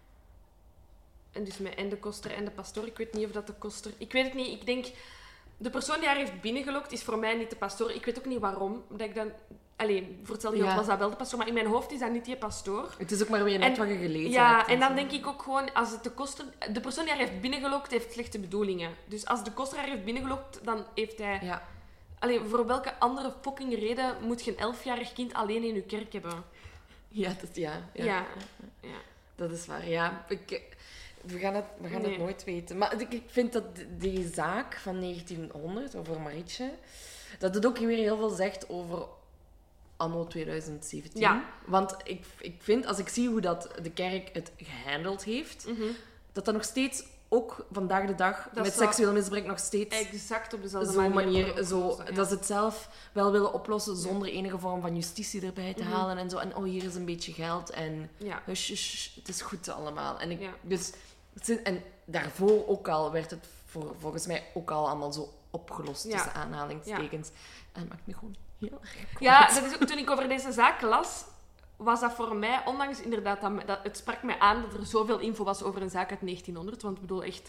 En dus met en de koster en de pastoor. Ik weet niet of dat de koster... Ik weet het niet. Ik denk... De persoon die haar heeft binnengelokt is voor mij niet de pastoor. Ik weet ook niet waarom. Dat ik dan... Allee, voor hetzelfde geld Ja. was dat wel de pastoor. Maar in mijn hoofd is dat niet die pastoor. Het is ook maar weer net En- wat je gelezen Ja, hebt. en dan zo. denk ik ook gewoon... Als het de koster... De persoon die haar heeft binnengelokt heeft slechte bedoelingen. Dus als de koster haar heeft binnengelokt, dan heeft hij... Ja. Allee, voor welke andere fucking reden moet je een elfjarig kind alleen in je kerk hebben? Ja, dat, ja, ja. Ja. Ja. Dat is waar. Ja, ik, we gaan, het, we gaan Nee. het nooit weten. Maar ik, ik vind dat die zaak van negentienhonderd over Marietje, dat het ook weer heel veel zegt over anno tweeduizend zeventien. Ja. Want ik, ik vind, als ik zie hoe dat de kerk het gehandeld heeft, Mhm. dat dat nog steeds, ook vandaag de dag, Dat met zou- seksueel misbruik nog steeds... Exact op dezelfde Zo'n manier. manier, zo, oplossen, ja. dat ze het zelf wel willen oplossen zonder enige vorm van justitie erbij te Mhm. halen en zo. En oh, hier is een beetje geld en Ja. hush, hush, hush, het is goed allemaal. En, ik, Ja. dus, het zit- en daarvoor ook al werd het voor, volgens mij ook al allemaal zo opgelost, Ja. tussen aanhalingstekens. En dat maakt me gewoon heel erg kwaad. Ja, dat is ook, toen ik over deze zaak las, was dat voor mij, ondanks inderdaad, dat, me- dat, het sprak mij aan dat er zoveel info was over een zaak uit negentienhonderd. Want ik bedoel echt...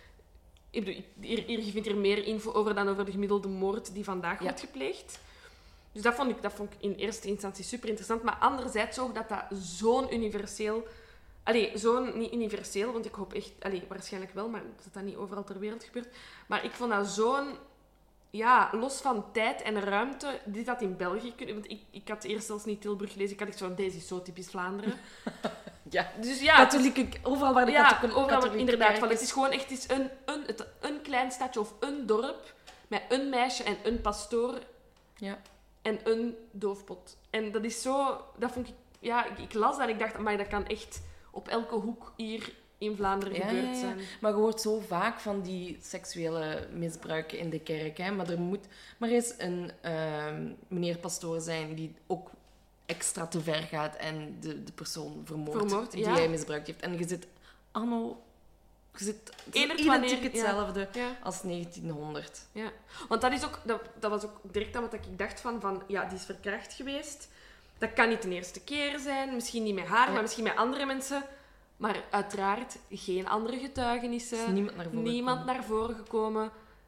Ik bedoel, hier, hier, je vindt er meer info over dan over de gemiddelde moord die vandaag Ja. wordt gepleegd. Dus dat vond, ik, dat vond ik in eerste instantie super interessant. Maar anderzijds ook dat dat zo'n universeel... Allee, zo'n... Niet universeel, want ik hoop echt... Allee, waarschijnlijk wel, maar dat dat niet overal ter wereld gebeurt. Maar ik vond dat zo'n... Ja, los van tijd en ruimte, dit had in België kunnen... Want ik, ik had eerst zelfs niet Tilburg gelezen. Ik had echt zo... Deze is zo typisch Vlaanderen. Ja. Dus ja... Katholieke, overal waar de Ja, katholieke overal, katholieke inderdaad. kerk Van, het is gewoon echt het is een, een, het, een klein stadje of een dorp met een meisje en een pastoor Ja. en een doofpot. En dat is zo... Dat vond ik... Ja, ik, ik las dat en ik dacht, maar dat kan echt op elke hoek hier in Vlaanderen Ja, gebeurd ja, ja. zijn. Maar je hoort zo vaak van die seksuele misbruiken in de kerk. Hè? Maar er moet maar eens een ehm, meneer pastoor zijn die ook extra te ver gaat en de, de persoon vermoordt Vermoord, die ja. hij misbruikt heeft. En je zit anno... Je zit het is Eender identiek wanneer- hetzelfde Ja. als negentienhonderd. Ja, want dat, is ook, dat, dat was ook direct aan wat ik dacht van, van, ja, die is verkracht geweest. Dat kan niet de eerste keer zijn, misschien niet met haar, Ja. maar misschien met andere mensen. Maar uiteraard geen andere Er getuigenissen, is niemand naar voren niemand gekomen. naar voren gekomen.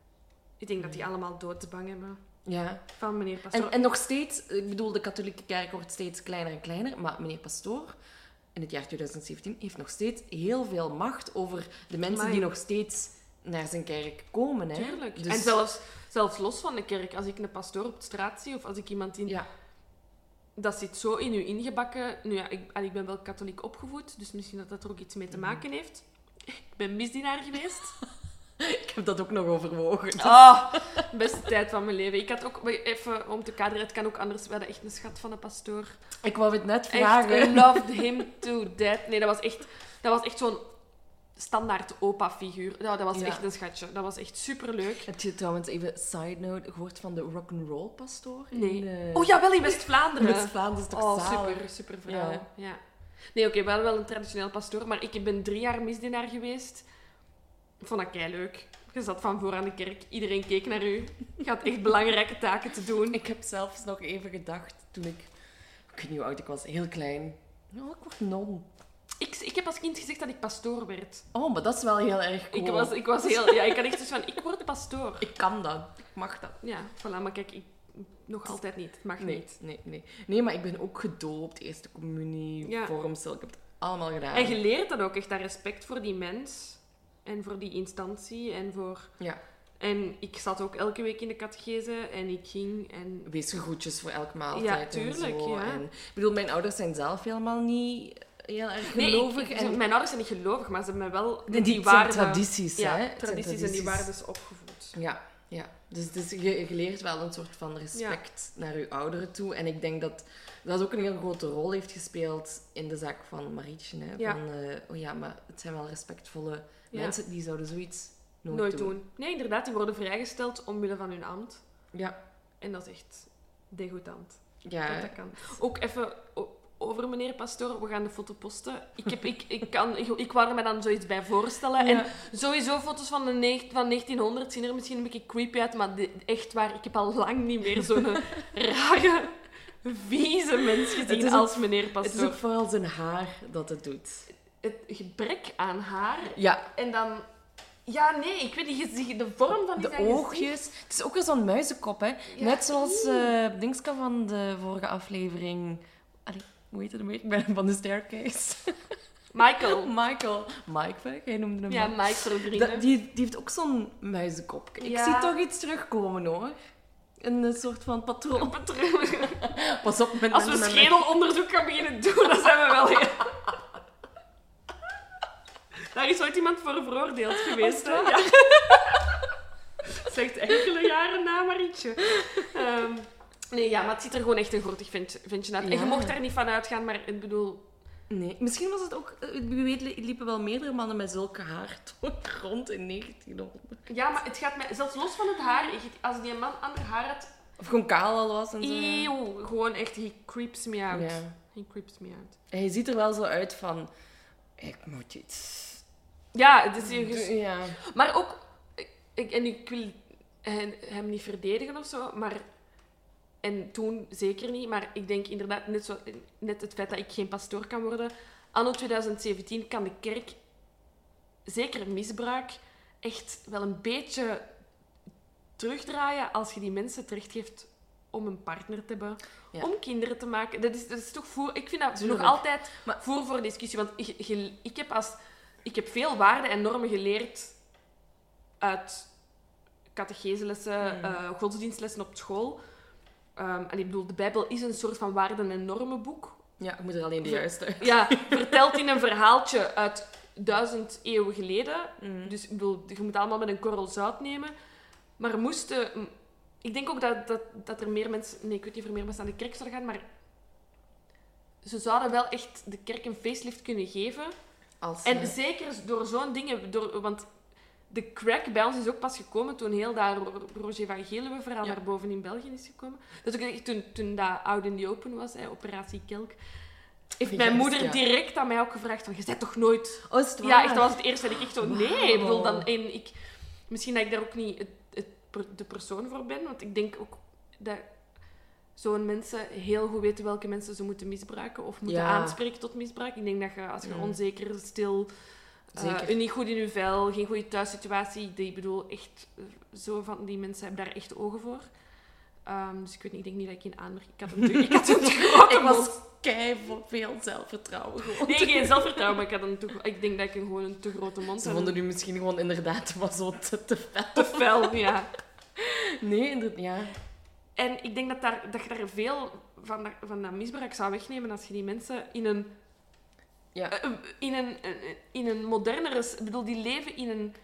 Ik denk dat die allemaal doodsbang hebben Ja. van meneer Pastoor. En, en nog steeds, ik bedoel, de katholieke kerk wordt steeds kleiner en kleiner, maar meneer Pastoor in het jaar twintig zeventien heeft nog steeds heel veel macht over de mensen Amai. die nog steeds naar zijn kerk komen. Hè? Tuurlijk. Dus- En zelfs, zelfs los van de kerk, als ik een pastoor op de straat zie of als ik iemand in... Ja, Dat zit zo in u ingebakken. Nu ja, ik, en ik ben wel katholiek opgevoed, dus misschien dat dat er ook iets mee te maken heeft. Ik ben misdienaar geweest. ik heb dat ook nog overwogen. Ah, beste tijd van mijn leven. Ik had ook, even om te kaderen, het kan ook anders. We hadden echt een schat van een pastoor. Ik wou het net Echt, vragen. I loved him to death. Nee, dat was echt, dat was echt zo'n standaard opa-figuur. Ja, dat was Ja. echt een schatje. Dat was echt superleuk. Heb je trouwens even side note gehoord van de rock'n'roll pastoor? Nee. In, eh, Oh ja, wel in West-Vlaanderen. West-Vlaanderen is toch Oh, zalig? super, super verhaal. Ja. Ja. Nee, oké, wel wel een traditioneel pastoor, maar ik ben drie jaar misdienaar geweest. Ik vond dat keileuk. Je zat van voor aan de kerk, iedereen keek naar u. Je had echt belangrijke taken te doen. Ik heb zelfs nog even gedacht toen ik... Ik weet niet hoe oud ik was, heel klein. Nou, ik word non. Ik, ik heb als kind gezegd dat ik pastoor werd. Oh, maar dat is wel heel erg cool. Ik was, ik was heel... Ja, ik had echt zoiets van, ik word pastoor. Ik kan dat. Ik mag dat. Ja, voilà, maar kijk, ik, nog altijd niet. Het mag Nee, niet. nee, nee. Nee, maar ik ben ook gedoopt. Eerste communie, Ja. vormsel. Ik heb het allemaal gedaan. En je leert dan ook echt dat respect voor die mens en voor die instantie en voor... Ja. En ik zat ook elke week in de catechese en ik ging en... Weesgegroetjes voor elke maaltijd Ja, tuurlijk, en zo. ja. En, ik bedoel, mijn ouders zijn zelf helemaal niet heel erg Nee, ik- gelovig. ik- en mijn ouders zijn niet gelovig, maar ze hebben me wel die, die zijn waarden... tradities, ja, hè. Het zijn tradities en die waarden opgevoed. Ja, ja. Dus, dus je, je leert wel een soort van respect naar je ouderen toe. En ik denk dat dat ook een heel grote rol heeft gespeeld in de zaak van Marietje. Hè? Ja. Van, eh, oh ja, maar het zijn wel respectvolle Ja. mensen, die zouden zoiets nooit, Nooit doen. doen. Nee, inderdaad, die worden vrijgesteld omwille van hun ambt. Ja, En dat is echt degoutant. ja. Dat dat kan. Ook even o- over meneer Pastoor, we gaan de foto posten. Ik, heb, ik, ik, kan, ik, ik wou er me dan zoiets bij voorstellen. Ja. En sowieso foto's van, de negen- van negentienhonderd zien er misschien een beetje creepy uit, maar de- echt waar, ik heb al lang niet meer zo'n rare, vieze mens Het gezien is ook- als meneer Het Pastoor. is ook vooral zijn haar dat het doet. Het gebrek aan haar Ja, en dan... Ja, nee, ik weet niet, je ziet de vorm van die de zijn gezicht. oogjes. Het is ook weer zo'n muizenkop, hè. Net zoals eh Dingska van de vorige aflevering... Allee, hoe heet het meer? Ik ben van de Staircase. Michael. Michael. Mike, hij noemde hem Ja, Mike. Mike voor de vrienden. Dat- die, die heeft ook zo'n muizenkop. Ik Ja. zie toch iets terugkomen, hoor. Een eh, soort van patroon. Pas op met Als we mensen met schedelonderzoek gaan beginnen doen, dan zijn we wel... heel- Daar is ooit iemand voor veroordeeld geweest. Hè? Ja. Zegt enkele jaren na Marietje. Ehm, nee, ja, maar het ziet er gewoon echt een gortig vent, ventje uit. En Ja. je mocht daar niet van uitgaan, maar ik bedoel... Nee, misschien was het ook... eh, Wie weet li- liepen wel meerdere mannen met zulke haar toen rond in negentienhonderd. Ja, maar het gaat mij... Zelfs los van het haar, ik- als die man ander haar had... Of gewoon kaal al was en zo. Eeuw, gewoon echt, he creeps me out. Ja. He creeps me out. En je ziet er wel zo uit van... Ik moet iets... Ja, het is hier... Ja. Maar ook, ik, en ik wil hen- hem niet verdedigen of zo, maar... En toen zeker niet, maar ik denk inderdaad, net, zo, net het feit dat ik geen pastoor kan worden. Anno twintig zeventien kan de kerk, zeker misbruik, echt wel een beetje terugdraaien als je die mensen terechtgeeft om een partner te hebben, Ja. om kinderen te maken. Dat is, dat is toch voer... Ik vind dat Tuurlijk. nog altijd Maar- voer voor discussie, want ik, je- ik heb als... Ik heb veel waarden en normen geleerd uit catecheselessen, Mm. eh, godsdienstlessen op school. Ehm, en ik bedoel, de Bijbel is een soort van waarden- en normenboek. Ja, je moet er alleen de Ver- juiste... Ja, verteld in een verhaaltje uit duizend eeuwen geleden. Mm. Dus ik bedoel, je moet allemaal met een korrel zout nemen. Maar er moesten... Ik denk ook dat, dat, dat er meer mensen... Nee, ik weet niet of er meer mensen aan de kerk zouden gaan, maar ze zouden wel echt de kerk een facelift kunnen geven. Als, En uh... zeker door zo'n dingen... Door, want de crack bij ons is ook pas gekomen toen heel dat Roger van Geluwe verhaal ja. naar boven in België is gekomen. Dat is ook echt toen, toen dat Out in the Open was, hè, Operatie Kelk. Heeft yes, mijn moeder ja. direct aan mij ook gevraagd van, je bent toch nooit... Oh, is het waar? Ja, echt, dat was het eerste. En ik echt zo, wow. nee. Ik bedoel, dan, en ik, misschien dat ik daar ook niet het, het, de persoon voor ben, want ik denk ook dat zo'n mensen heel goed weten welke mensen ze moeten misbruiken of moeten ja. aanspreken tot misbruik. Ik denk dat je, als je mm. onzeker, stil... Uh, niet goed in je vel, geen goede thuissituatie. Ik bedoel, echt, zo van die mensen hebben daar echt ogen voor. Um, dus ik weet niet, ik denk niet dat ik in aanmerking... Ik had een te, ik had een te grote Ik was kei veel zelfvertrouwen gewoon. Nee, geen zelfvertrouwen, maar ik, had een te, ik denk dat ik een, gewoon een te grote mond had. Ze vonden u misschien gewoon inderdaad maar zo te, te fel. Te fel, ja. Nee, inderdaad, ja. En ik denk dat, daar, dat je daar veel van dat, van dat misbruik zou wegnemen als je die mensen in een... Ja. In een, in een modernere... Ik bedoel, die leven in een...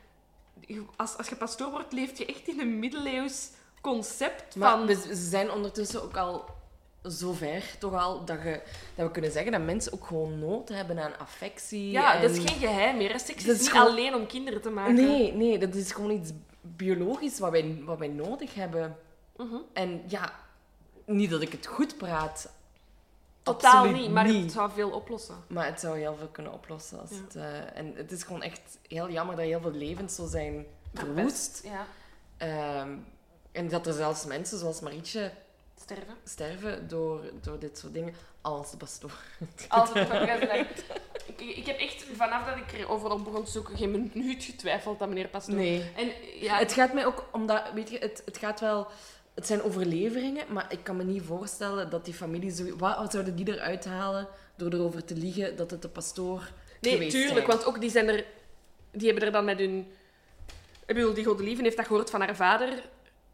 Als, als je pastoor wordt, leef je echt in een middeleeuws concept maar van... We, ze zijn ondertussen ook al zo ver, toch al, dat, je, dat we kunnen zeggen dat mensen ook gewoon nood hebben aan affectie. Ja, en... dat is geen geheim meer. Seks is, is niet gewoon... alleen om kinderen te maken. Nee, nee, dat is gewoon iets biologisch wat wij, wat wij nodig hebben. Uh-huh. En ja, niet dat ik het goed praat... Totaal Absoluut niet, maar niet. Het zou veel oplossen. Maar het zou heel veel kunnen oplossen. Als ja. het, uh, en het is gewoon echt heel jammer dat heel veel levens zo zijn verwoest. Ja. Um, en dat er zelfs mensen zoals Marietje sterven, sterven door, door dit soort dingen. Als de pastoor. Als de pastoor. ik, ik heb echt, vanaf dat ik erover op begon te zoeken, geen minuut getwijfeld aan meneer pastoor. Nee. En, ja, het gaat mij ook omdat, weet je, het, het gaat wel... Het zijn overleveringen, maar ik kan me niet voorstellen dat die familie... Zo, wat zouden die eruit halen door erover te liegen dat het de pastoor nee, geweest tuurlijk, zijn? want ook die zijn er... Die hebben er dan met hun... Ik bedoel, die Godelieve heeft dat gehoord van haar vader.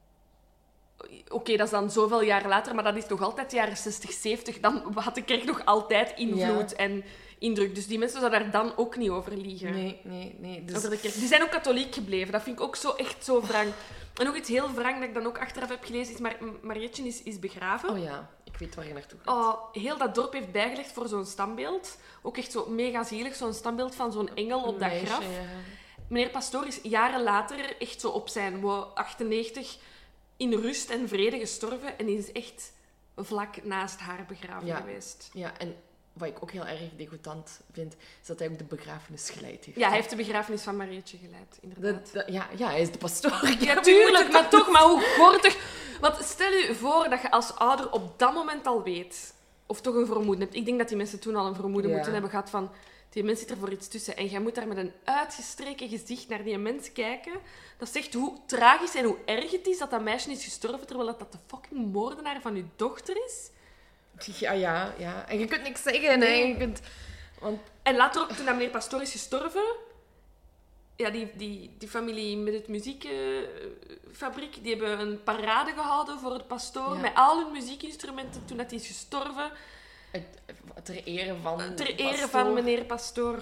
Oké, okay, dat is dan zoveel jaar later, maar dat is nog altijd de jaren zestig, zeventig. Dan had de kerk nog altijd invloed ja. en indruk. Dus die mensen zouden daar dan ook niet over liegen. Nee, nee, nee. Dus... Over de kerk. Die zijn ook katholiek gebleven. Dat vind ik ook zo echt zo wrang. En nog iets heel wrang dat ik dan ook achteraf heb gelezen, is Mar- Marietje is, is begraven. Oh ja, ik weet waar je naartoe gaat. Oh, heel dat dorp heeft bijgelegd voor zo'n standbeeld. Ook echt zo mega zielig, zo'n standbeeld van zo'n engel op dat meisje, graf. Ja. Meneer Pastoor is jaren later echt zo op zijn achtennegentig in rust en vrede gestorven en is echt vlak naast haar begraven ja. geweest. Ja, en wat ik ook heel erg degoutant vind, is dat hij ook de begrafenis geleid heeft. Ja, hij heeft de begrafenis van Marietje geleid, inderdaad. Dat, dat, ja, ja, hij is de pastoor. Ja, tuurlijk, maar toch, maar hoe gortig. Want stel je voor dat je als ouder op dat moment al weet, of toch een vermoeden hebt. Ik denk dat die mensen toen al een vermoeden ja. moeten hebben gehad van, die mens zit er voor iets tussen. En jij moet daar met een uitgestreken gezicht naar die mens kijken. Dat zegt hoe tragisch en hoe erg het is dat dat meisje is gestorven, terwijl dat, dat de fucking moordenaar van je dochter is. Ja, ja, ja. En je kunt niks zeggen, nee. Je kunt... Want... En later ook, toen dat meneer Pastoor is gestorven, ja, die, die, die familie met het muziekfabriek, uh, die hebben een parade gehouden voor het pastoor, ja. met al hun muziekinstrumenten toen dat hij is gestorven. Ter ere van Ter ere van meneer Pastoor.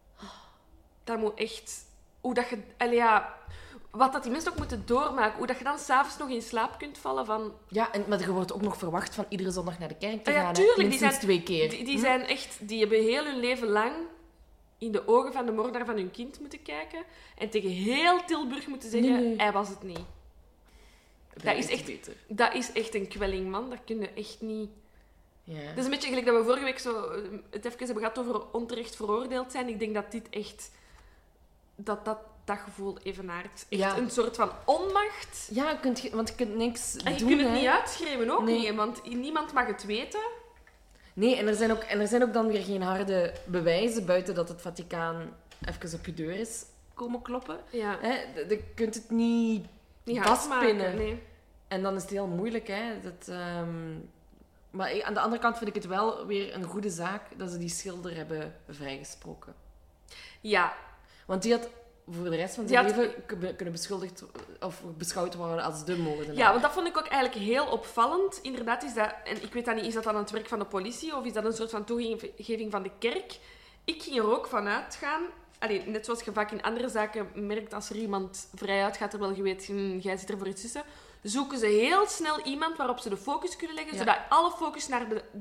Dat moet echt... Hoe dat je... Allee, ja, wat dat die mensen ook moeten doormaken. Hoe dat je dan s'avonds nog in slaap kunt vallen van... Ja, en, maar je wordt ook nog verwacht van iedere zondag naar de kerk te ja, gaan. Tuurlijk, Minstens die zijn, twee keer. Die, die hm? zijn echt... Die hebben heel hun leven lang in de ogen van de moordenaar van hun kind moeten kijken. En tegen heel Tilburg moeten zeggen, nee, nee. hij was het niet. Dat is, echt, dat is echt een kwelling, man. Dat kun je echt niet... Ja. Dat is een beetje gelijk dat we vorige week zo het even hebben gehad over onterecht veroordeeld zijn. Ik denk dat dit echt... Dat dat, dat gevoel evenaart. Echt ja. een soort van onmacht. Ja, kunt je, want je kunt niks en je doen, kunt het hè? niet uitschreeuwen, ook nee. niet. Want niemand mag het weten. Nee, en er, zijn ook, en er zijn ook dan weer geen harde bewijzen, buiten dat het Vaticaan even op je deur is komen kloppen. Ja. Hè? Je kunt het niet, niet vastpinnen. Nee. En dan is het heel moeilijk, hè. Dat... Um... Maar aan de andere kant vind ik het wel weer een goede zaak dat ze die schilder hebben vrijgesproken. Ja. Want die had voor de rest van zijn had... leven kunnen beschuldigd of beschouwd worden als de moordenaar. Ja, want dat vond ik ook eigenlijk heel opvallend. Inderdaad is dat... En ik weet dat niet, is dat dan het werk van de politie of is dat een soort van toegeving van de kerk? Ik ging er ook van uitgaan... Allee, net zoals je vaak in andere zaken merkt, als er iemand vrijuit gaat, terwijl je weet, hm, jij zit er voor iets tussen, zoeken ze heel snel iemand waarop ze de focus kunnen leggen, ja. zodat alle focus naar de,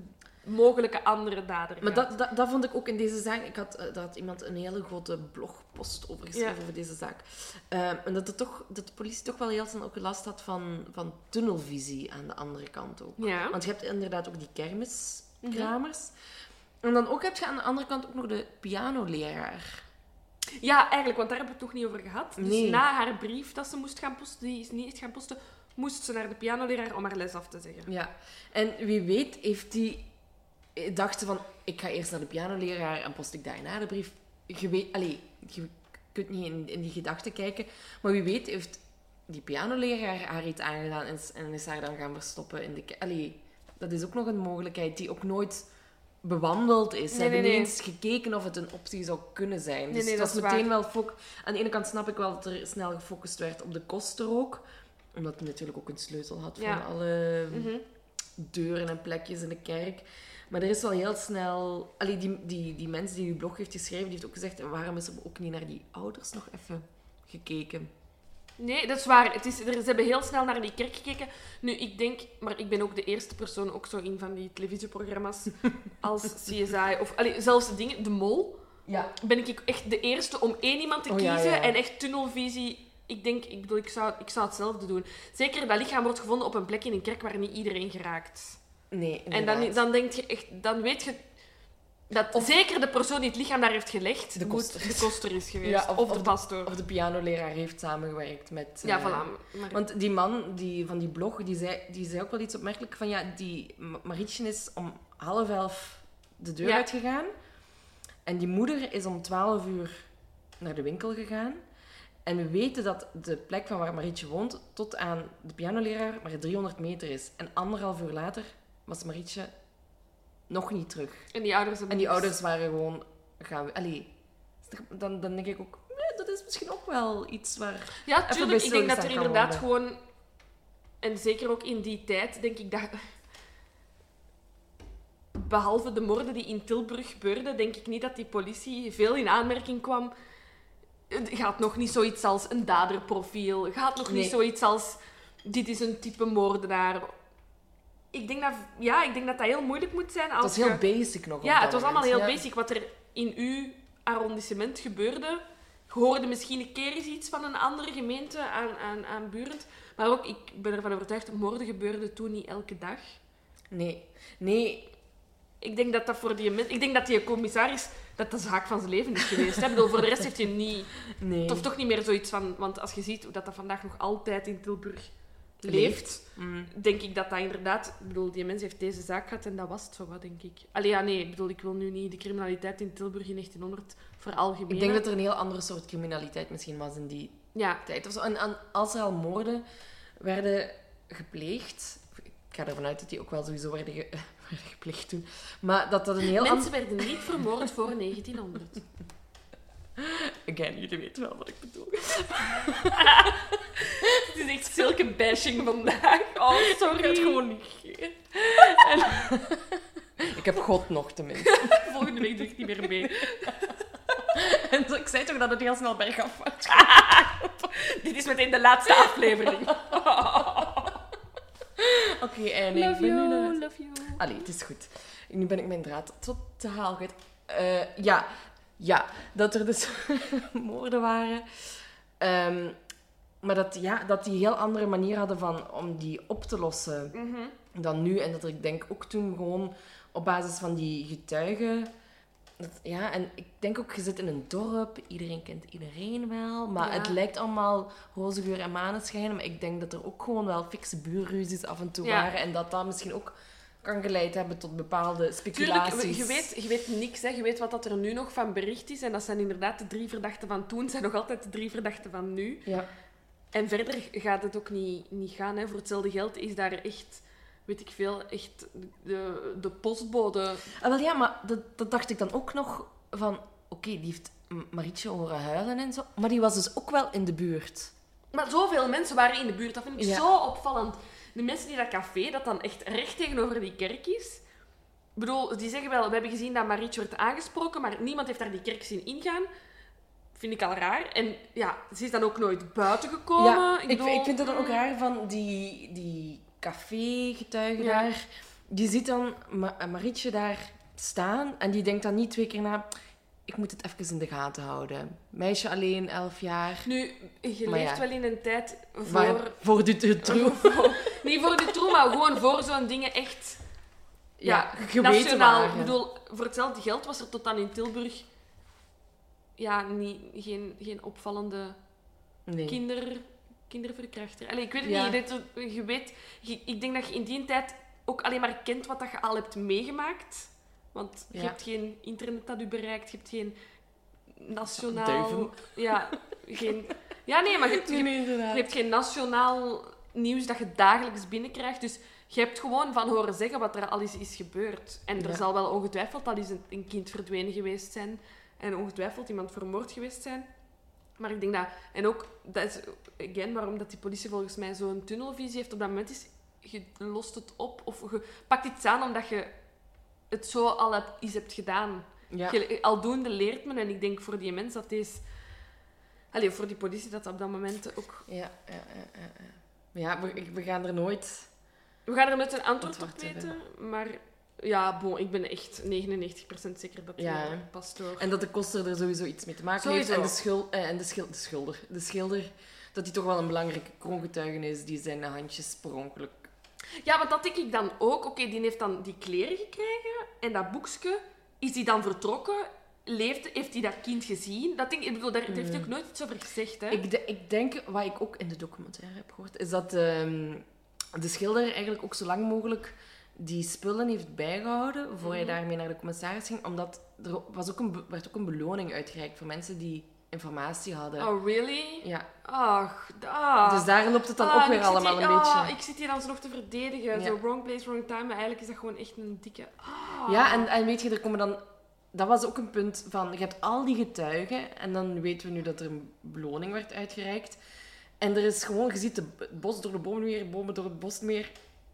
mogelijke andere dader Maar gaat. dat, dat, dat vond ik ook in deze zaak. Ik had, uh, daar had iemand een hele grote blogpost over geschreven Ja. over deze zaak. Um, en dat, er toch, dat de politie toch wel heel snel ook last had van, van tunnelvisie aan de andere kant ook. Ja. Want je hebt inderdaad ook die kermiskramers. Mm-hmm. En dan ook heb je aan de andere kant ook nog de pianoleraar. Ja, eigenlijk, want daar hebben we het toch niet over gehad. Dus Nee. na haar brief dat ze moest gaan posten, die is niet echt gaan posten, moest ze naar de pianoleraar om haar les af te zeggen. Ja. En wie weet heeft die... dacht ze van, ik ga eerst naar de pianoleraar en post ik daarna de brief. Je weet... Allee, je kunt niet in, in die gedachten kijken. Maar wie weet heeft die pianoleraar haar iets aangedaan en, en is haar dan gaan verstoppen in de... Allee, dat is ook nog een mogelijkheid die ook nooit bewandeld is. Ze Nee, hebben nee, niet nee. eens gekeken of het een optie zou kunnen zijn. Nee, Dus nee, het dat was is meteen waar. wel... Fok... Aan de ene kant snap ik wel dat er snel gefocust werd op de kosten ook. Omdat hij natuurlijk ook een sleutel had Ja. van alle Mhm. deuren en plekjes in de kerk. Maar er is wel heel snel... Allee, die, die, die mens die uw blog heeft geschreven, die heeft ook gezegd... En waarom is er ook niet naar die ouders nog even gekeken? Nee, dat is waar. Het is, er, ze hebben heel snel naar die kerk gekeken. Nu, ik denk... Maar ik ben ook de eerste persoon, ook zo in van die televisieprogramma's, als C S I, of allee, zelfs de dingen, de Mol, Ja. ben ik echt de eerste om één iemand te Oh, ja, kiezen ja. en echt tunnelvisie... Ik denk, ik bedoel, ik zou, ik zou hetzelfde doen. Zeker, dat lichaam wordt gevonden op een plek in een kerk waar niet iedereen geraakt. Nee, En inderdaad. dan, dan denk je echt... Dan weet je... Dat Of- zeker de persoon die het lichaam daar heeft gelegd, De moet koster. de koster is geweest. Ja, of, of- de of de- pastoor. Of de pianoleraar heeft samengewerkt met... Ja, eh, voilà. Maar, Want die man die, van die blog, die zei, die zei ook wel iets opmerkelijk van... Ja, die Ma- Marietje is om half elf de deur Ja. uitgegaan. En die moeder is om twaalf uur naar de winkel gegaan. En we weten dat de plek van waar Marietje woont tot aan de pianoleraar maar driehonderd meter is. En anderhalf uur later was Marietje nog niet terug. en die ouders hebben En die niks. ouders waren gewoon... Gaan we, allee, dan, dan denk ik ook... Nee, dat is misschien ook wel iets waar... Ja, even tuurlijk. bij Ik denk dat er stilgestaan kan inderdaad worden. gewoon... En zeker ook in die tijd, denk ik dat... Behalve de moorden die in Tilburg gebeurden, denk ik niet dat die politie veel in aanmerking kwam. Het gaat nog niet zoiets als een daderprofiel. Gaat nog Nee. niet zoiets als... Dit is een type moordenaar. Ik denk dat, ja, ik denk dat dat heel moeilijk moet zijn als Het was heel je- basic nog op Ja, dat het was allemaal moment. heel Ja. basic. Wat er in uw arrondissement gebeurde, je hoorde misschien een keer eens iets van een andere gemeente aan, aan, aan Burend. Maar ook, ik ben ervan overtuigd, moorden gebeurden toen niet elke dag. Nee. Nee. Ik denk dat dat voor die men- ik denk dat die commissaris dat de zaak van zijn leven is geweest. Hè? Ik bedoel, voor de rest heeft hij niet... Nee. Of toch niet meer zoiets van... Want als je ziet hoe dat, dat vandaag nog altijd in Tilburg leeft, Leeft. Mm. denk ik dat dat inderdaad... Ik bedoel, die mens heeft deze zaak gehad en dat was het zo wat, denk ik. Allee, ja, nee. Ik bedoel, ik wil nu niet de criminaliteit in Tilburg in negentienhonderd veralgemenen. Ik denk dat er een heel andere soort criminaliteit misschien was in die Ja, tijd. Of zo. En, en als er al moorden werden gepleegd... Ik ga ervan uit dat die ook wel sowieso werden, ge- werden gepleegd toen. Maar dat dat een heel mensen werden niet vermoord voor negentienhonderd. Again, jullie weten wel wat ik bedoel. Het is echt zulke bashing vandaag. Oh, sorry. Ik ga het gewoon negeren. Ik heb God nog tenminste. Volgende week doe ik niet meer mee. En zo, ik zei toch dat het heel snel bergaf was. Dit is meteen de laatste aflevering. Oké, en ik Love ben nu... you, naar- love you. Allee, het is goed. Nu ben ik mijn draad totaal kwijt. Eh ja, ja, dat er dus moorden waren. Ehm, maar dat, ja, dat die een heel andere manier hadden van, om die op te lossen Mhm. dan nu. En dat er, ik denk ook toen gewoon op basis van die getuigen... Dat, ja, en ik denk ook, je zit in een dorp, iedereen kent iedereen wel, maar Ja. het lijkt allemaal roze geur en maneschijn. Maar ik denk dat er ook gewoon wel fikse buurruzies af en toe Ja. waren. En dat dat misschien ook kan geleid hebben tot bepaalde Tuurlijk, speculaties. je weet, je weet niks. Hè. Je weet wat dat er nu nog van bericht is. En dat zijn inderdaad de drie verdachten van toen. zijn nog altijd de drie verdachten van nu. Ja. En verder gaat het ook niet, niet gaan. Hè. Voor hetzelfde geld is daar echt... Weet ik veel, echt de, de postbode. Ah, wel ja, maar dat, dat dacht ik dan ook nog van... Oké, die heeft M- Marietje horen huilen en zo. Maar die was dus ook wel in de buurt. Maar zoveel mensen waren in de buurt. Dat vind ik Ja. zo opvallend. De mensen die dat café, dat dan echt recht tegenover die kerk is... Ik bedoel, die zeggen wel, we hebben gezien dat Marietje werd aangesproken, maar niemand heeft daar die kerk zien ingaan. Vind ik al raar. En ja, ze is dan ook nooit buiten gekomen. Ja, ik, bedoel, ik vind het dan ook mm, raar van die, die café-getuigen Ja. daar. die ziet dan Ma- Marietje daar staan en die denkt dan niet twee keer na... Ik moet het even in de gaten houden. Meisje alleen, elf jaar. Nu, je Maar leeft ja. wel in een tijd voor... Maar voor de, de troep. Niet voor de troep, maar gewoon voor zo'n dingen echt... Ja, Ja, geweten nationaal. waren. Ik bedoel, voor hetzelfde geld was er tot dan in Tilburg... Ja, niet, geen, geen opvallende Nee. kinder, kinderverkrachter. Allee, ik weet het Ja. niet. Dat, je weet, je- ik denk dat je in die tijd ook alleen maar kent wat dat je al hebt meegemaakt. Want je Ja. hebt geen internet dat u bereikt. Je hebt geen nationaal... Duiven. Ja, geen... Ja, nee, maar je hebt, je, Nee, inderdaad. je hebt geen nationaal nieuws dat je dagelijks binnenkrijgt. Dus je hebt gewoon van horen zeggen wat er al is, is gebeurd. En er Ja. zal wel ongetwijfeld al eens een, een kind verdwenen geweest zijn. En ongetwijfeld iemand vermoord geweest zijn. Maar ik denk dat... En ook, dat is again, waarom dat die politie volgens mij zo'n tunnelvisie heeft op dat moment is... Je lost het op of je pakt iets aan omdat je het zo al hebt, iets hebt gedaan. Ja. Je, aldoende leert men. En ik denk voor die mens dat deze... Allee, voor die politie dat op dat moment ook... Ja, ja, ja, ja. ja. Ja, we, we gaan er nooit... We gaan er net een antwoord op Antwoord weten. hebben. Maar ja, bon, ik ben echt negenennegentig procent zeker dat Ja, die hè. pastoor... En dat de koster er sowieso iets mee te maken Sowieso. heeft. En de, schul, eh, en de, schil, de schilder. De schilder, dat hij toch wel een belangrijke kroongetuige is die zijn handjes per ongeluk... Ja, want dat denk ik dan ook. Oké, die heeft dan die kleren gekregen. En dat boekje, is die dan vertrokken? Leeft, heeft hij dat kind gezien? Dat denk, ik bedoel, daar daar heeft hij ook nooit iets over gezegd, hè? Ik, de- ik denk, wat ik ook in de documentaire heb gehoord, is dat ehm, de schilder eigenlijk ook zo lang mogelijk die spullen heeft bijgehouden voor hij Mhm. daarmee naar de commissaris ging. Omdat er was ook een, be- werd ook een beloning uitgereikt voor mensen die informatie hadden. Oh, really? Ja, Ach, ah. dus daar loopt het dan Ah, ook en weer ik zit allemaal hier- een ah, beetje... ik zit hier dan zo nog te verdedigen. Ja. Zo wrong place, wrong time. Maar eigenlijk is dat gewoon echt een dikke... Ah. Ja, en, en weet je, er komen dan... Dat was ook een punt van... Je hebt al die getuigen en dan weten we nu dat er een beloning werd uitgereikt. En er is gewoon... Je ziet de, het bos door de bomen weer, bomen door het bos meer.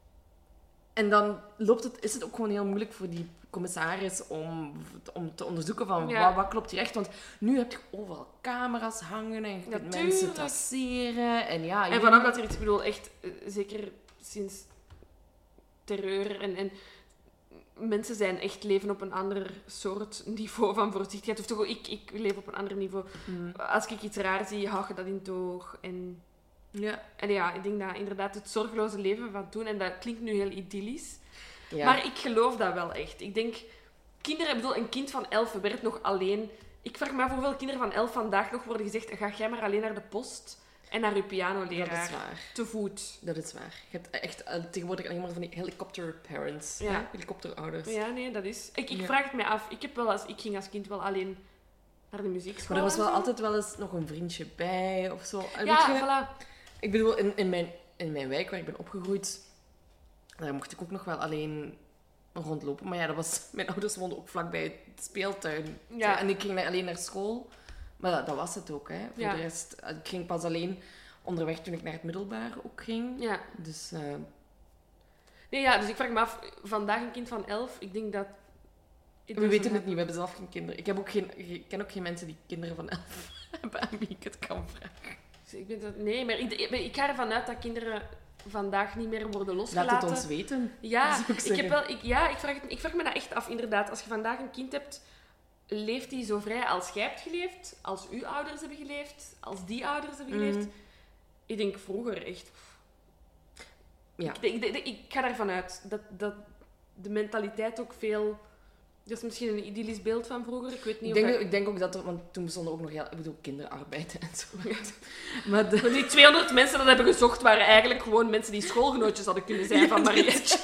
En dan loopt het, is het ook gewoon heel moeilijk voor die commissaris om, om te onderzoeken van Ja. wat, wat klopt hier echt. Want nu heb je overal camera's hangen en je kunt mensen Natuurlijk. traceren. En ja, En je- vanaf dat er iets... Ik bedoel, echt, eh, zeker sinds terreur en... en mensen zijn echt leven op een ander soort niveau van voorzichtigheid. Of toch, ik, ik leef op een ander niveau. Mm. Als ik iets raar zie, hou je dat in toog. En, Ja. en ja, ik denk dat inderdaad het zorgeloze leven van toen... En dat klinkt nu heel idyllisch. Ja. Maar ik geloof dat wel echt. Ik denk... Kinderen, ik bedoel, een kind van elf werd nog alleen... Ik vraag me af hoeveel kinderen van elf vandaag nog worden gezegd... Ga jij maar alleen naar de post en naar je pianoleraar. Dat is waar. Te voet. Dat is waar. Je hebt echt eh, tegenwoordig alleen maar van die helicopter parents. Ja. Hè? Helikopterouders. Ja, nee, dat is... Ik, ik Ja. vraag het mij af. Ik, heb wel als, ik ging als kind wel alleen naar de muziekschool. Maar er was en wel zo. altijd wel eens nog een vriendje bij of zo. En Ja, weet je, voilà. ik bedoel, in, in, mijn, in mijn wijk waar ik ben opgegroeid, daar mocht ik ook nog wel alleen rondlopen. Maar ja, dat was, mijn ouders woonden ook vlakbij het speeltuin. Ja. En ik ging daar alleen naar school. Maar dat, dat was het ook, hè. Voor Ja. de rest, ik ging pas alleen onderweg toen ik naar het middelbaar ook ging. Ja. Dus... eh, Nee, ja, dus ik vraag me af, vandaag een kind van elf, ik denk dat... it we doesn't weten het happen. niet, we hebben zelf geen kinderen. Ik, heb ook geen, ik ken ook geen mensen die kinderen van elf hebben aan wie ik het kan vragen. Dus ik weet dat, nee, maar ik, ik, ik ga ervan uit dat kinderen vandaag niet meer worden Laat losgelaten. het ons weten. Ja, zou ik ik, zeggen. heb wel, ik, ja ik, vraag het, ik vraag me dat echt af, inderdaad. Als je vandaag een kind hebt, leeft die zo vrij als jij hebt geleefd, als uw ouders hebben geleefd, als die ouders hebben geleefd? Mhm. Ik denk vroeger echt... Ja. Ik, denk- ik, denk- ik ga ervan uit dat, dat de mentaliteit ook veel... Dat is misschien een idyllisch beeld van vroeger, ik weet niet Ik of denk, dat... ik denk ook dat er, want toen bestonden ook nog heel, ik bedoel, kinderarbeid en zo. Maar de, Maar die tweehonderd mensen dat hebben gezocht waren eigenlijk gewoon mensen die schoolgenootjes hadden kunnen zijn van Marietje.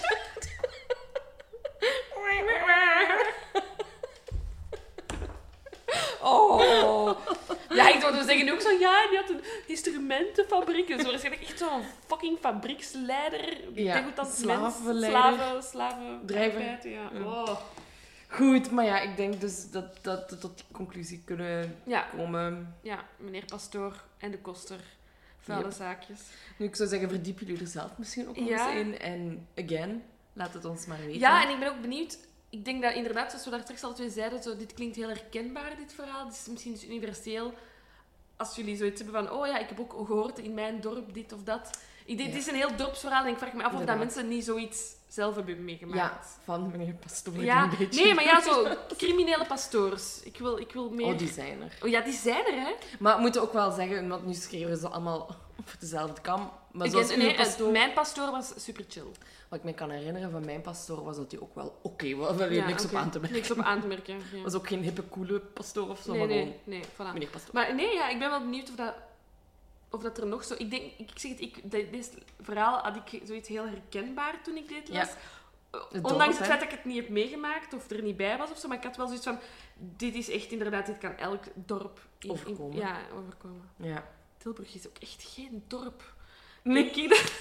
Oh. Ja, ik zou dus zeggen ook zo, ja, die had een instrumentenfabriek. Dus waarschijnlijk echt zo'n fucking fabrieksleider. Ik Ja, denk hoe dat slavenleider. Mens, slaven, slaven, Drijver. arbeid, ja. Ja. Oh. goed, maar ja, ik denk dus dat, dat we tot die conclusie kunnen Ja, komen. ja, meneer Pastoor en de koster. Vuile Yep. zaakjes. Nu, ik zou zeggen, verdiep jullie er zelf misschien ook nog Ja. eens in. En again, laat het ons maar weten. Ja, en ik ben ook benieuwd. Ik denk dat inderdaad, zoals we daar straks al twee zeiden, zo, dit klinkt heel herkenbaar, dit verhaal. Dit is misschien dus universeel. Als jullie zoiets hebben van, oh ja, ik heb ook gehoord in mijn dorp dit of dat. Ik denk, Ja. Het is een heel dorpsverhaal en ik vraag me af of dat Inderdaad. mensen niet zoiets zelf hebben meegemaakt. Ja, van meneer Pastoor. die Ja, een beetje... nee, maar ja, zo criminele pastoors. Ik wil, ik wil meer... Oh, die zijn er. Oh ja, die zijn er, hè. Maar we moeten ook wel zeggen, want nu schreven ze allemaal op dezelfde kam. Maar Ik zoals ken- uw nee, pastoor... Mijn pastoor was super chill. Wat ik me kan herinneren van mijn pastoor was dat hij ook wel oké was. Wel, Ja, niks oké. op aan te merken. Niks op aan te merken. Ja. was ook geen hippe, coole pastoor of zo, Nee, maar nee, gewoon nee, voilà. meneer pastoor. Maar nee, ja, ik ben wel benieuwd of dat, of dat er nog zo... Ik denk, ik zeg het, ik, dit, dit verhaal had ik zoiets heel herkenbaar toen ik dit las. Ja. Uh, Het Ondanks dorp, het hè? feit dat ik het niet heb meegemaakt of er niet bij was of zo, maar ik had wel zoiets van... Dit is echt inderdaad, dit kan elk dorp... in- in- Overkomen. ja, overkomen. Ja. Tilburg is ook echt geen dorp. Nee. Denk ik dat-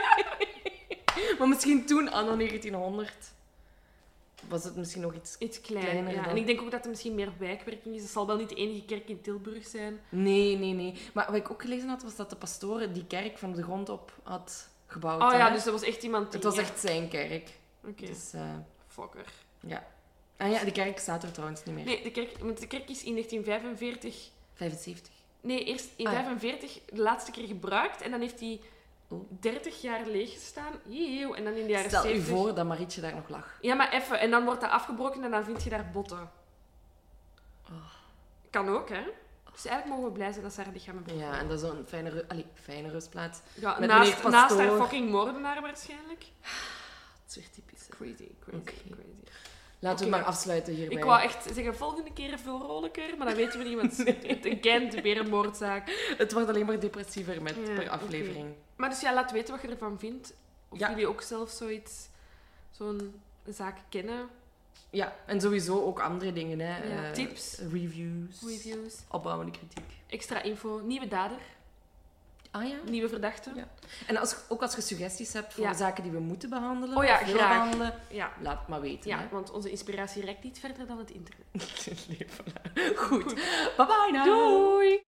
Maar misschien toen, anno negentienhonderd, was het misschien nog iets... Iets klein, Kleiner ja. dan. En ik denk ook dat er misschien meer wijkwerking is. Het zal wel niet de enige kerk in Tilburg zijn. Nee, nee, nee. Maar wat ik ook gelezen had, was dat de pastoor die kerk van de grond op had gebouwd. Oh hè. ja, dus dat was echt iemand die... Het was ja. echt zijn kerk. Oké, Dus, eh, fokker. ja. En ja, die kerk staat er trouwens niet meer. Nee, de kerk, want de kerk is in negentien vijfenveertig... vijfenzeventig. Nee, eerst in Ah. vijfenveertig de laatste keer gebruikt. En dan heeft hij Oh. dertig jaar leeg gestaan. Eeuw, en dan in de jaren Stel u zeventig... voor dat Marietje daar nog lag. Ja, maar even. En dan wordt dat afgebroken en dan vind je daar botten. Oh. Kan ook, hè? Dus eigenlijk mogen we blij zijn dat ze haar lichaam hebben. Ja, en dat is zo'n fijne, ru- allee, fijne rustplaats. Ja, met naast, meneer naast haar Pastoor. fucking moordenaar waarschijnlijk. Dat is weer typisch. hè. Crazy, crazy, Oké. crazy. Laten we Oké. maar afsluiten hierbij. Ik wou echt zeggen, volgende keer veel vrolijker, maar dat weten we niet, want het is again weer een moordzaak. Het wordt alleen maar depressiever met Ja, per aflevering. oké. Maar dus ja, laat weten wat je ervan vindt. Of Ja. jullie ook zelf zoiets, zo'n zaak kennen. Ja, en sowieso ook andere dingen. Hè. Ja, Eh, tips. Reviews. Reviews. Opbouwende kritiek. Extra info. Nieuwe dader. Ah ja? Nieuwe verdachte. Ja. En als, ook als je suggesties hebt voor Ja. zaken die we moeten behandelen, Oh ja, of willen graag. behandelen, Ja. laat het maar weten. Ja, Hè. want onze inspiratie reikt niet verder dan het internet. Nee, voilà. Goed. Bye bye nou. Doei!